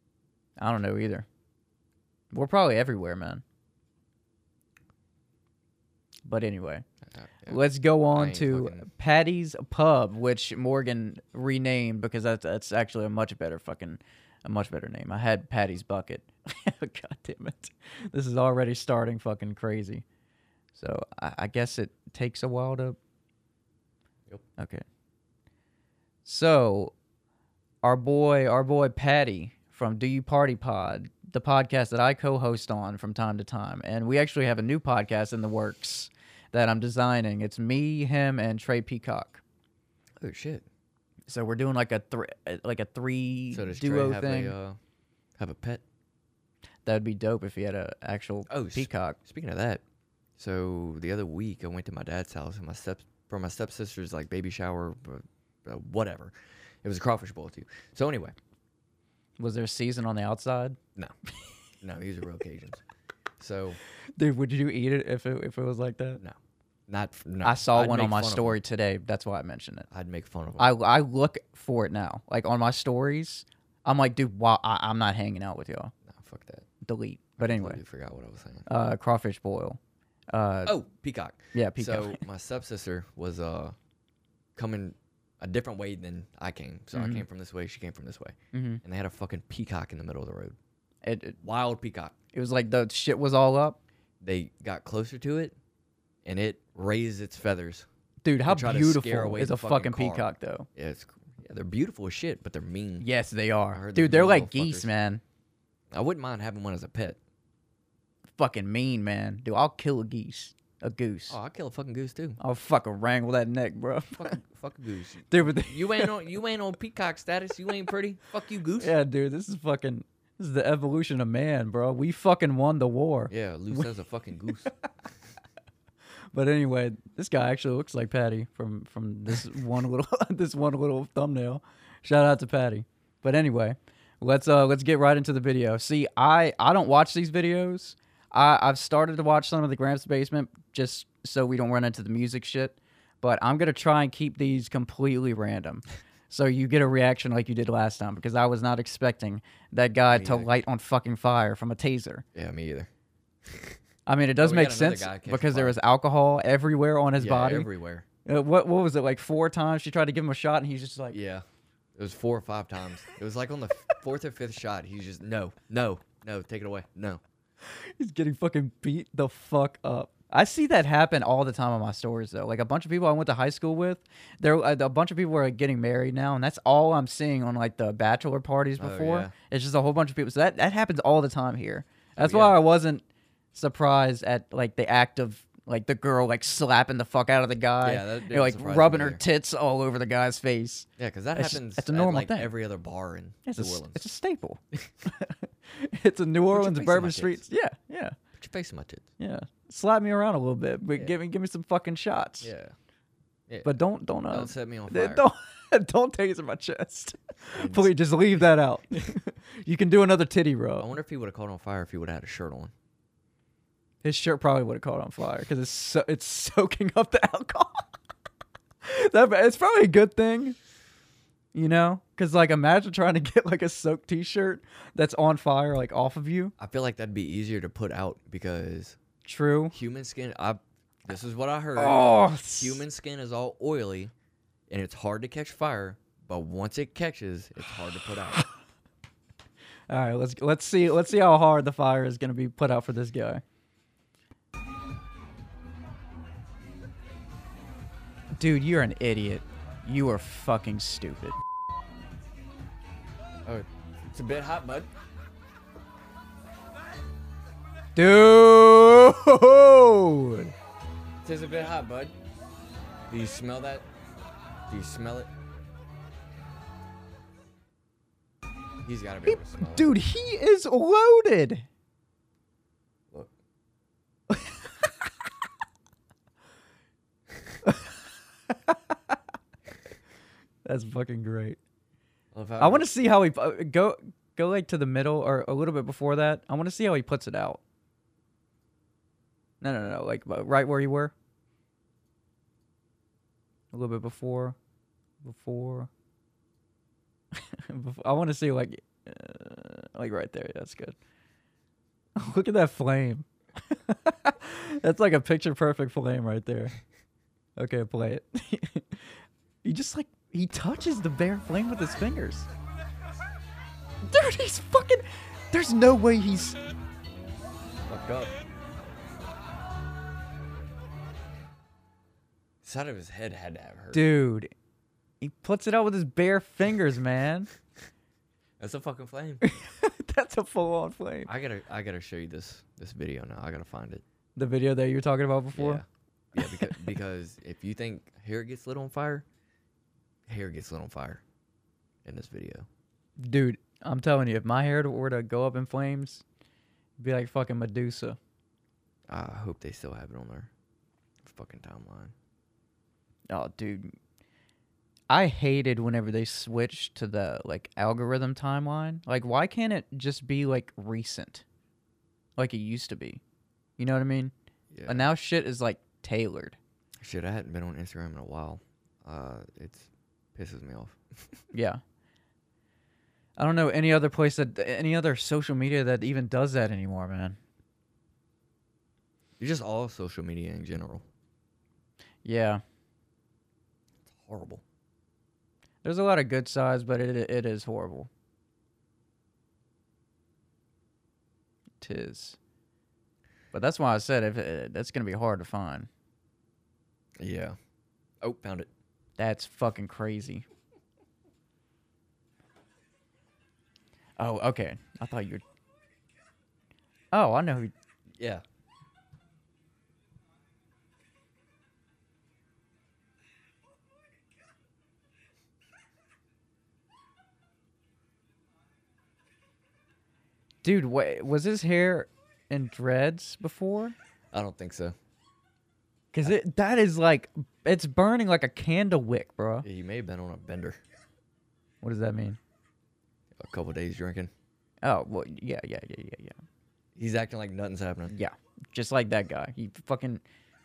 I don't know either. We're probably everywhere, man. But anyway, Yeah. let's go on ain't to fucking- Patty's Pub, which Morgan renamed because that's actually a much better name. I had Patty's Bucket. God damn it. This is already starting fucking crazy. So I guess it takes a while to. Yep. Okay. So our boy Patty from Do You Party Pod, the podcast that I co-host on from time to time, and we actually have a new podcast in the works that I'm designing. It's me, him, and Trey Peacock. Oh shit! So we're doing like a three So does duo Trey have thing. have a pet? That'd be dope if he had an actual peacock. Speaking of that, so the other week I went to my dad's house and for my stepsister's like baby shower, whatever. It was a crawfish bowl too. So anyway, Was there season on the outside? no, these are real occasions. So Dude, would you eat it if it was like that? no, no. I saw I'd one make on my fun of 'em. story today. That's why I mentioned it. I'd make fun of him. I look for it now. Like on my stories, I'm like, dude, wow, I'm not hanging out with y'all. No, fuck that. Delete. But anyway, I forgot what I was saying. crawfish boil. Oh, peacock. Yeah, peacock. So my stepsister was coming a different way than I came. So I came from this way, she came from this way, and they had a fucking peacock in the middle of the road. It Wild peacock. was like the shit was all up. They got closer to it, and it raise its feathers. Dude, how try to scare beautiful away is the a fucking fucking car. peacock, though? Yeah, they're beautiful as shit, but they're mean. Yes, they I are. heard Dude, they're they're mean like little geese, fuckers. man. I wouldn't mind having one as a pet. Fucking mean, man. Dude, I'll kill a goose. Oh, I'll kill a fucking goose too. I'll fucking wrangle that neck, bro. Fuck a goose. Dude, but You ain't on peacock status. You ain't pretty. Fuck you, goose. yeah, dude, this is the evolution of man, bro. We fucking won the war. Yeah, loose as a fucking goose. But anyway, this guy actually looks like Patty from this one little thumbnail. Shout out to Patty. But anyway, let's get right into the video. See, I don't watch these videos. I've started to watch some of the Gramps Basement just so we don't run into the music shit. But I'm gonna try and keep these completely random, so you get a reaction like you did last time, because I was not expecting that guy to light on fucking fire from a taser. Yeah, me either. I mean, it does we make got another sense guy catching because there fire. was alcohol everywhere on his Yeah, body. everywhere. What was it, like 4 times she tried to give him a shot and he's just like, Yeah, it was 4 or 5 times. It was like on the 4th or 5th shot. He's just no, take it away, no. he's getting fucking beat the fuck up. I see that happen all the time on my stories though. Like a bunch of people I went to high school with, a bunch of people are getting married now, and that's all I'm seeing on like the bachelor parties before. yeah. It's just a whole bunch of people. So that happens all the time here. That's yeah. why I wasn't surprised at like the act of like the girl like slapping the fuck out of the guy. Yeah, that you didn't know, like surprise me rubbing her either. tits all over the guy's face. Yeah, because that It's just- happens. it's a normal at, like, thing. every other bar in It's New a, Orleans. it's a staple. It's a New Orleans face on bourbon my streets. tits. Yeah. Put your face in my tits. Yeah. Slap me around a little bit, but Yeah. give me some fucking shots. Yeah. But don't Don't set me on fire. don't taser my chest. Please just leave that out. You can do another titty I rub. wonder if he would have caught on fire if he would have had a shirt on. His shirt probably would have caught on fire because it's soaking up the alcohol. It's probably a good thing, you know, because like imagine trying to get like a soaked t-shirt that's on fire like off of you. I feel like that'd be easier to put out because True. human skin. This is what I heard. Oh, Human skin is all oily, and it's hard to catch fire. But once it catches, it's hard to put out. All right, let's see how hard the fire is gonna be put out for this guy. Dude, you're an idiot. You are fucking stupid. Oh, it's a bit hot, bud. Dude. It is a bit hot, bud. Do you smell that? Do you smell it? He's got to be able to smell Dude, he is loaded. it. Look. That's fucking great. Love how I want to see how he go like to the middle or a little bit before that. I want to see how he puts it out. No, like right where you were. A little bit before. I want to see like right there. That's good. Look at that flame. That's like a picture perfect flame right there. Okay, play it. He touches the bare flame with his fingers. Dude, he's fucking. There's no way he's. Fuck up. Side of his head had to have hurt. Dude, he puts it out with his bare fingers, man. That's a fucking flame. That's a full-on flame. I gotta show you this video now. I gotta find it. The video that you were talking about before. Yeah, because if you think hair gets lit on fire, hair gets lit on fire in this video. Dude, I'm telling you, if my hair were to go up in flames, it'd be like fucking Medusa. I hope they still have it on their fucking timeline. Oh, dude. I hated whenever they switched to the like algorithm timeline. Like, why can't it just be like recent, like it used to be? You know what I mean? Yeah. And now shit is like tailored. Shit, I hadn't been on Instagram in a while. It pisses me off. Yeah. I don't know any other social media that even does that anymore, man. It's just all social media in general. Yeah. It's horrible. There's a lot of good sides, but it is horrible. Tis. But that's why I said that's gonna be hard to find. Yeah. Oh, found it. That's fucking crazy. Oh, okay. I thought you were... Oh, I know who... Yeah. Dude, wait, was his hair in dreads before? I don't think so. Because that is like... It's burning like a candle wick, bro. Yeah, he may have been on a bender. What does that mean? A couple days drinking. Oh, well, yeah. He's acting like nothing's happening. Yeah, just like that guy. He fucking...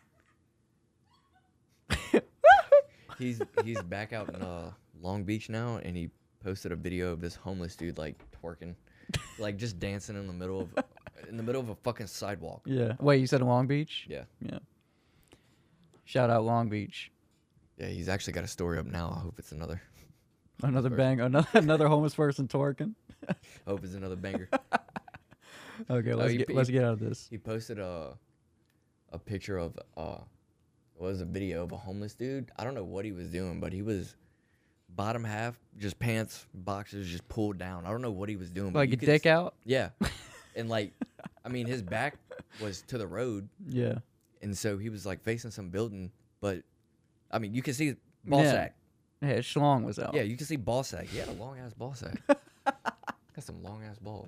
He's back out in Long Beach now, and he posted a video of this homeless dude like twerking, like just dancing in the middle of a fucking sidewalk. Yeah. Wait, you said Long Beach? Yeah. Yeah. Shout out Long Beach. Yeah, he's actually got a story up now. I hope it's another. Another bang, another homeless person twerking. Hope it's another banger. Okay, let's get out of this. He posted a picture of was a video of a homeless dude. I don't know what he was doing, but he was bottom half, just pants, boxers just pulled down. I don't know what he was doing. Like a dick out? Yeah. And like, I mean, his back was to the road. Yeah. And so he was like facing some building, but I mean, you can see ball sack. Yeah, his schlong was out. Yeah, you can see ball sack. He had a long ass ball sack. Got some long ass balls.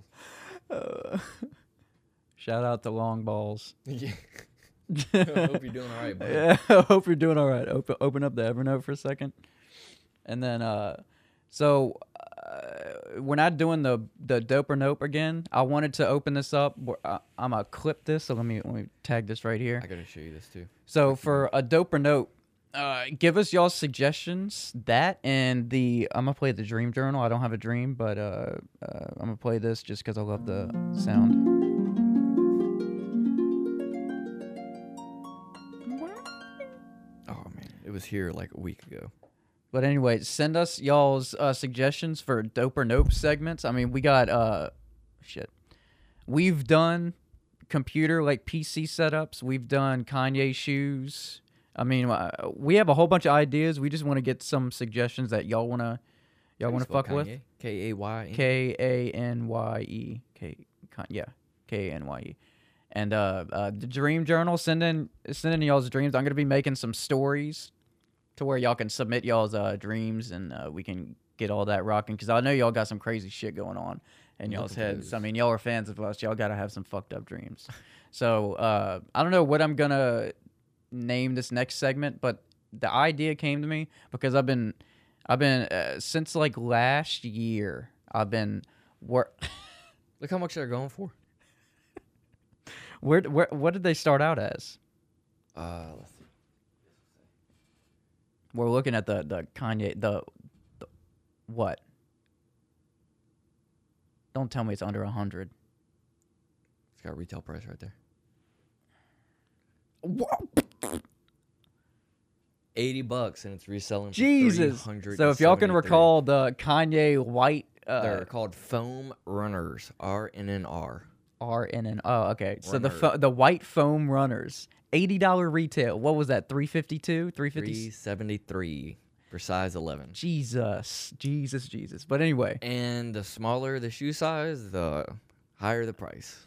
Shout out to long balls. Yeah. I hope you're doing all right, buddy. Yeah, I hope you're doing all right. Open up the Evernote for a second. And then, we're not doing the dope or nope again. I wanted to open this up. I'm going to clip this, so let me tag this right here. I got to show you this too. So for a dope or nope, give us y'all suggestions. That and I'm going to play the Dream Journal. I don't have a dream, but I'm going to play this just because I love the sound. It was here like a week ago. But anyway, send us y'all's suggestions for dope or nope segments. I mean, we got we've done computer like PC setups. We've done Kanye shoes. I mean, we have a whole bunch of ideas. We just want to get some suggestions that y'all wanna fuck with. Kanye? K-A-N-Y-E. K-A-N-Y-E. And the Dream Journal, send in y'all's dreams. I'm gonna be making some stories to where y'all can submit y'all's dreams, and we can get all that rocking. Because I know y'all got some crazy shit going on in y'all's heads. I mean, y'all are fans of us. Y'all gotta have some fucked up dreams. So I don't know what I'm gonna name this next segment, but the idea came to me because I've been since like last year. I've been Look how much they're going for. What did they start out as? Let's see. We're looking at the Kanye the what? Don't tell me it's under 100. It's got a retail price right there. What? $80 and it's reselling for Jesus. So if y'all can recall the Kanye white they're called foam runners. RNNR. RNN. Oh, okay. So the white foam runners, $80 retail. What was that? $352? $373 for size 11. Jesus. But anyway, and the smaller the shoe size, the higher the price.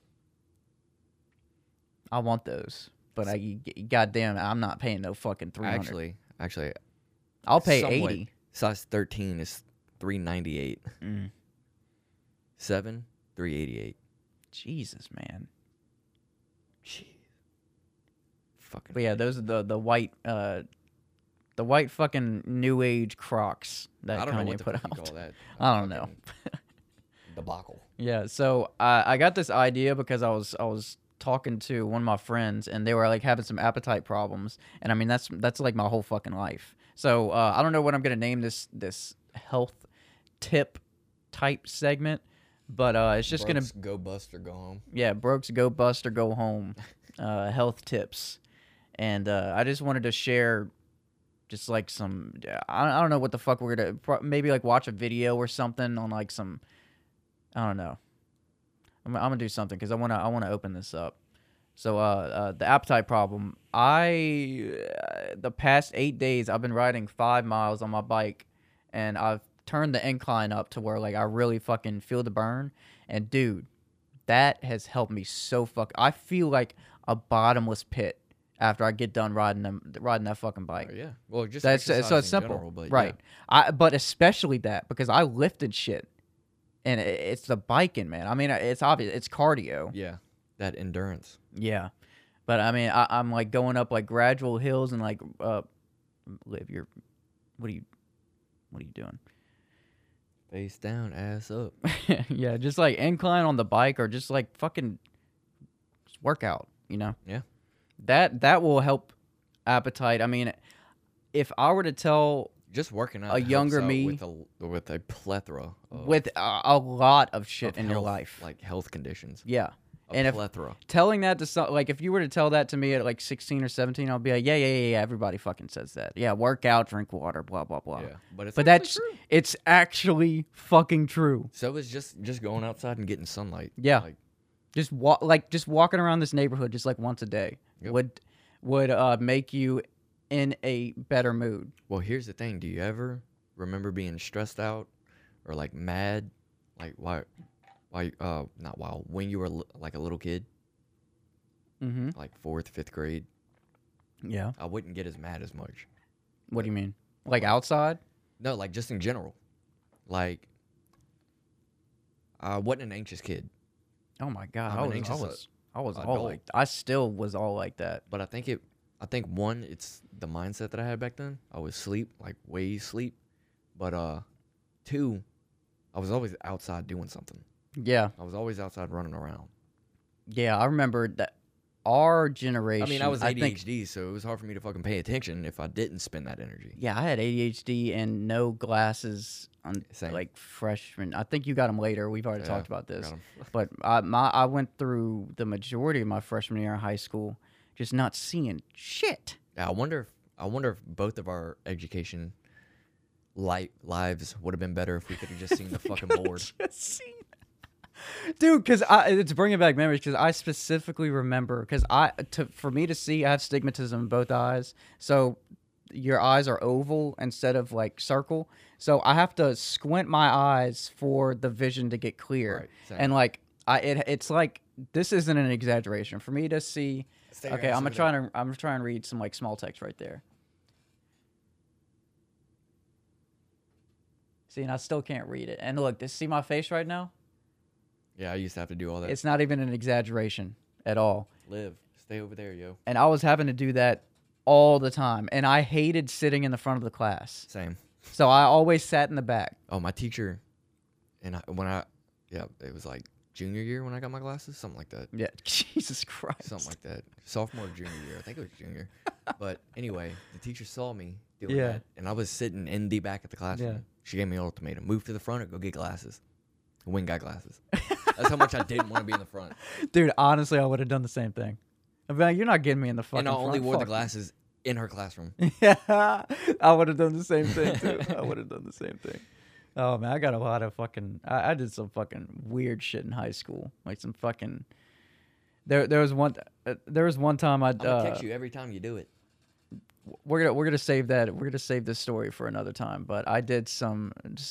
I want those, but goddamn, I'm not paying no fucking $300. Actually, I'll pay $80. Size 13 is $398. 7, $388. Jesus, man. Jeez. Fucking. But yeah, those are the white fucking new age Crocs that Kanye put out. Call that. I don't know. Debacle. Yeah, so I got this idea because I was talking to one of my friends and they were like having some appetite problems, and I mean that's like my whole fucking life. So I don't know what I'm gonna name this health tip type segment. But it's just Brooks, go bust or go home. Yeah, Brooks, go bust or go home. Health tips. And I just wanted to share just like some, I don't know what the fuck we're going to, maybe like watch a video or something on like some, I don't know. I'm going to do something because I want to open this up. So the appetite problem. The past 8 days I've been riding 5 miles on my bike, and I've turned the incline up to where like I really fucking feel the burn. And dude, that has helped me so I feel like a bottomless pit after I get done riding that fucking bike. Yeah. Well, just that's so exercise it's in simple, general, but right? yeah. But especially that because I lifted shit, and it's the biking, man. I mean, it's obvious, it's cardio. Yeah, that endurance. Yeah, but I mean, I'm like going up like gradual hills and like, Liv, what are you doing? Face down, ass up. Yeah, just like incline on the bike or just like fucking just workout, you know? Yeah. That will help appetite. I mean, if I were to tell just working out a younger me with a plethora of, with a lot of shit in health, your life, like health conditions. Yeah. A plethora. If telling that to like if you were to tell that to me at like 16 or 17, I'll be like, yeah, everybody fucking says that. Yeah, work out, drink water, blah blah blah. Yeah, but that's true. It's actually fucking true. So it's just going outside and getting sunlight. Yeah, like, just walking around this neighborhood just like once a day would make you in a better mood. Well, here's the thing: do you ever remember being stressed out or like mad, like when you were like a little kid, like 4th, 5th grade? Yeah, I wouldn't get as mad as much. What do you mean? Like outside? No, like just in general. Like I wasn't an anxious kid. Oh my god, I still was all like that. But I think one, it's the mindset that I had back then. I was way sleep. But 2, I was always outside doing something. Yeah. I was always outside running around. Yeah, I remember that our generation. I mean, I was ADHD, so it was hard for me to fucking pay attention if I didn't spend that energy. Yeah, I had ADHD and no glasses on like freshman. I think you got them later. We've already talked about this. But I went through the majority of my freshman year in high school just not seeing shit. Yeah, I wonder if both of our education lives would have been better if we could have just seen the fucking board. Dude, because it's bringing back memories. Because I specifically remember, for me to see, I have stigmatism in both eyes, so your eyes are oval instead of like circle. So I have to squint my eyes for the vision to get clear. Right, and like it's like this isn't an exaggeration for me to see. Okay, I'm gonna try and read some like small text right there. See, and I still can't read it. And look, see my face right now? Yeah, I used to have to do all that. It's not even an exaggeration at all. Live. Stay over there, yo. And I was having to do that all the time. And I hated sitting in the front of the class. Same. So I always sat in the back. Oh, my teacher, it was like junior year when I got my glasses, something like that. Yeah, Jesus Christ. Something like that. Sophomore, junior year. I think it was junior. But anyway, the teacher saw me doing that. And I was sitting in the back of the classroom. Yeah. She gave me an ultimatum. Move to the front or go get glasses. Wing got glasses. That's how much I didn't want to be in the front. Dude, honestly, I would have done the same thing. I'd be like, you're not getting me in the fucking front. And I only wore the glasses in her classroom. Yeah, I would have done the same thing, too. I would have done the same thing. Oh, man, I got a lot of fucking... I did some fucking weird shit in high school. Like some fucking... There was one time I'm going to catch you every time you do it. We're gonna save that. We're gonna save this story for another time. But I did some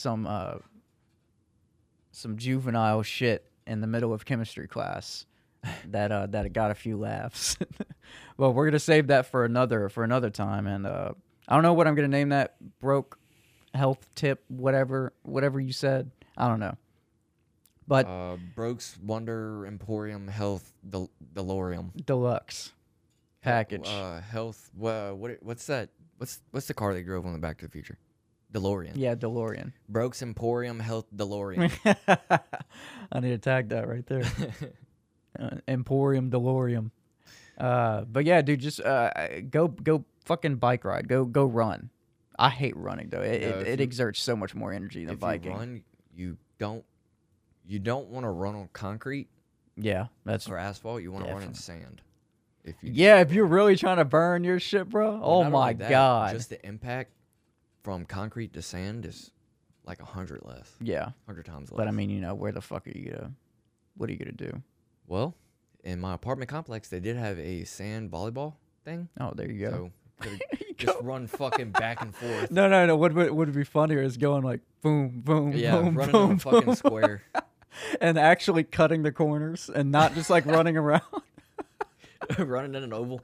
juvenile shit in the middle of chemistry class that got a few laughs. Well, we're gonna save that for another time. And I don't know what I'm gonna name that. Broke health tip, whatever you said. I don't know. But Broke's Wonder Emporium Health DeLorean Deluxe package. Health. What's that? What's the car they drove on the Back to the Future? DeLorean. Yeah, DeLorean. Broke's Emporium Health DeLorean. I need to tag that right there. Emporium DeLorean. But yeah, dude, just go fucking bike ride. Go run. I hate running though. It exerts so much more energy than biking. If you run, you don't want to run on concrete. Yeah, or asphalt. You want to run in sand. If you're really trying to burn your shit, bro. Oh my god. Just the impact from concrete to sand is like 100 less. Yeah, 100 times less. But I mean, where the fuck are you gonna? What are you gonna do? Well, in my apartment complex, they did have a sand volleyball thing. Oh, there you go. So could've just run fucking back and forth. No. What would be funnier is going like boom, boom, Yeah, boom, running boom, in a fucking boom. square. And actually cutting the corners and not just like running around. Running in an oval.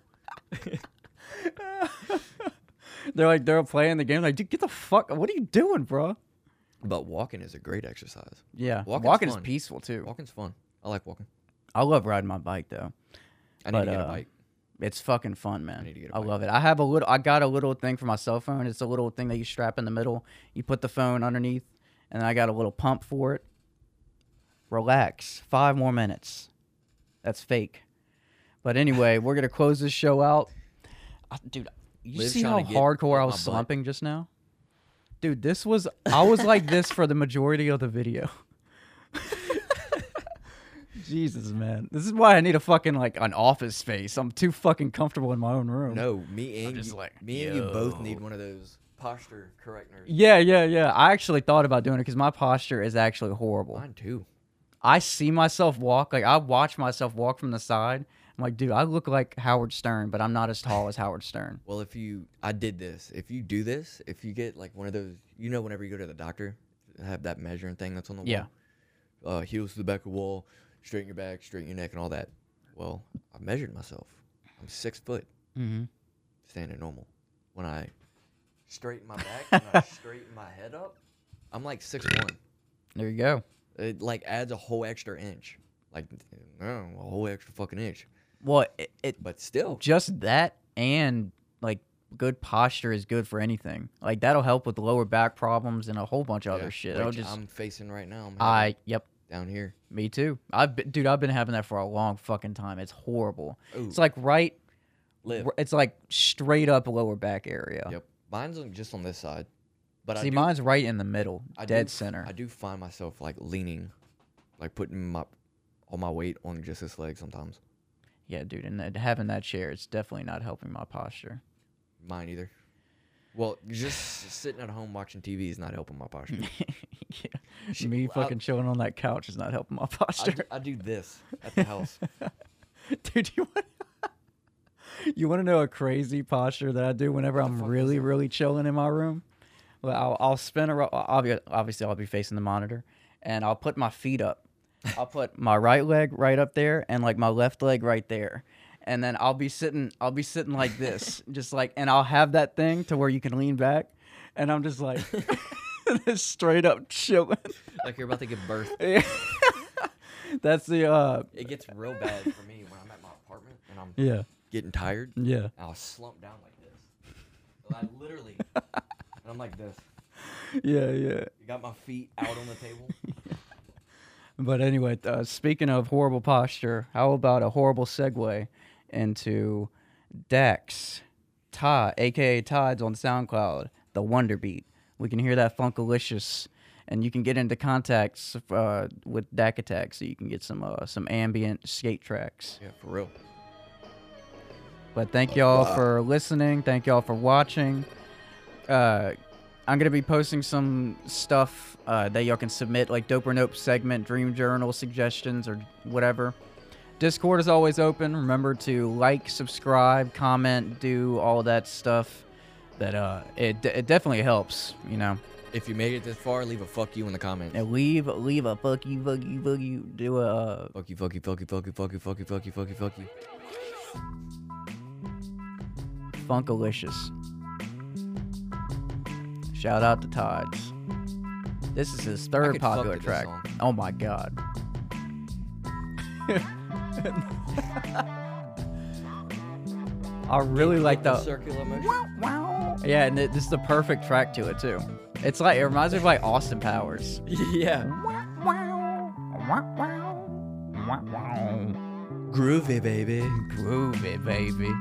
They're playing the game like, dude, get the fuck. What are you doing, bro? But walking is a great exercise. Yeah, Walking's walking is fun. peaceful too. Walking's fun. I like walking. I love riding my bike though. I need to get a bike. It's fucking fun, man. need to get a I bike. love it. I got a little thing for my cell phone. It's a little thing that you strap in the middle. You put the phone underneath, and I got a little pump for it. Relax. 5 more minutes. That's fake. But anyway, we're gonna close this show out. Dude, you Liv see trying how to get hardcore I up was my butt. slumping just now? Dude, I was like this for the majority of the video. Jesus, man. This is why I need a fucking, like, an office space. I'm too fucking comfortable in my own room. No, me and just you, like, me and you both yo. need one of those posture correctors. Yeah. I actually thought about doing it because my posture is actually horrible. Mine too. I see myself walk. Like, I watch myself walk from the side. I'm like, dude, I look like Howard Stern, but I'm not as tall as Howard Stern. Well, I did this. If you do this, if you get like one of those, whenever you go to the doctor, have that measuring thing that's on the wall. Yeah. Heels to the back of the wall, straighten your back, straighten your neck, and all that. Well, I measured myself. I'm 6 foot, standing normal. When I straighten my back and I straighten my head up, I'm like 6'1". There you go. It like adds a whole extra inch, like a whole extra fucking inch. Well, But still, just that and, like, good posture is good for anything. Like, that'll help with lower back problems and a whole bunch of other shit. which I'm facing right now. Yep. Down here. Me too. I've been having that for a long fucking time. It's horrible. Ooh. It's like Live. it's like straight up lower back area. Yep. Mine's just on this side. But See, mine's right in the middle, dead do, center. I do find myself like leaning, like putting all my weight on just this leg sometimes. Yeah, dude, and having that chair, it's definitely not helping my posture. Mine either. Well, just sitting at home watching TV is not helping my posture. Yeah. Me fucking chilling on that couch is not helping my posture. I do this at the house. Dude, you want to know a crazy posture that I do whenever I'm really, really chilling in my room? Well, I'll spin around. Obviously, I'll be facing the monitor, and I'll put my feet up. I'll put my right leg right up there, and like my left leg right there, and then I'll be sitting like this, just like, and I'll have that thing to where you can lean back, and I'm just like, just straight up chilling. Like you're about to give birth. That's the. It gets real bad for me when I'm at my apartment and I'm getting tired. Yeah. I'll slump down like this. I literally. And I'm like this. Yeah. You got my feet out on the table. But anyway, speaking of horrible posture, how about a horrible segue into Dax, a.k.a. Tides on SoundCloud, the Wonder Beat. We can hear that Funkalicious, and you can get into contacts with Dak Attack, so you can get some ambient skate tracks. Yeah, for real. But thank y'all for listening. Thank y'all for watching. I'm going to be posting some stuff that y'all can submit, like Dope or Nope segment, Dream Journal suggestions, or whatever. Discord is always open. Remember to like, subscribe, comment, do all that stuff. That it definitely helps, you know. If you made it this far, leave a fuck you in the comments. And leave a fuck you. Do a fuck you. Funkalicious. Shout out to Tides. This is his third could fuck popular with this track. song. Oh my god. I really like the circular motion. Yeah, and this is the perfect track to it too. It's like, it reminds me of like Austin Powers. Yeah. Groovy, baby. Groovy, baby.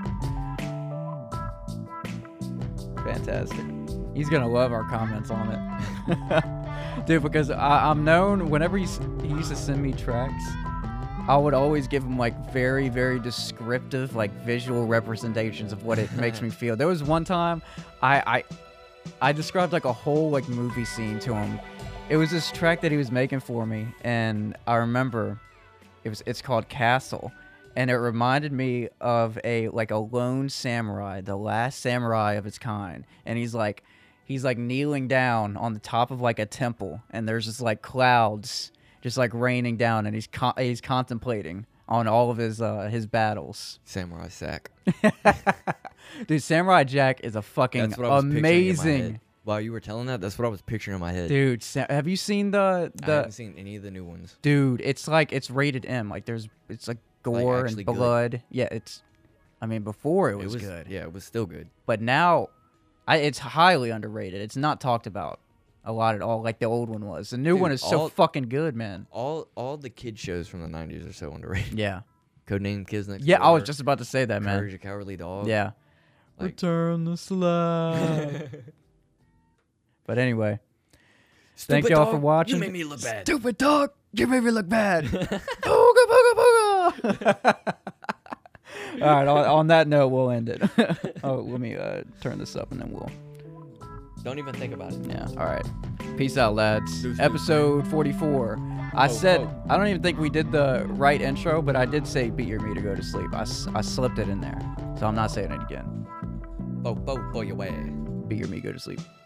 Fantastic. He's gonna love our comments on it. Dude, because I'm known, whenever he used to send me tracks, I would always give him like very, very descriptive, like visual representations of what it makes me feel. There was one time I described like a whole like movie scene to him. It was this track that he was making for me, and I remember it's called Castle, and it reminded me of a lone samurai, the last samurai of its kind, and he's like kneeling down on the top of like a temple, and there's just like clouds just like raining down, and he's contemplating on all of his battles. Samurai Sack. Dude, Samurai Jack is a fucking That's what I was picturing in my amazing. head. While you were telling that, that's what I was picturing in my head. Dude, have you seen I haven't seen any of the new ones. Dude, it's rated M. Like it's like gore and actually good. blood. Yeah, I mean, before it was good. Yeah, it was still good. But now, it's highly underrated. It's not talked about a lot at all, like the old one was. The new one is so fucking good, man. All the kid shows from the 90s are so underrated. Yeah. Codename Kids Next Yeah, Door. I was just about to say that, man. Courage the Cowardly Dog. Yeah. Like- Return the slab. But anyway, thank y'all for watching. You made me look bad. Stupid dog, you made me look bad. Booga, booga, booga. All right, on that note, we'll end it. Oh, let me turn this up and then we'll. Don't even think about it. Yeah, all right. Peace out, lads. Episode 44. I don't even think we did the right intro, but I did say beat your me to go to sleep. I slipped it in there. So I'm not saying it again. Bo your way. Beat your me, go to sleep.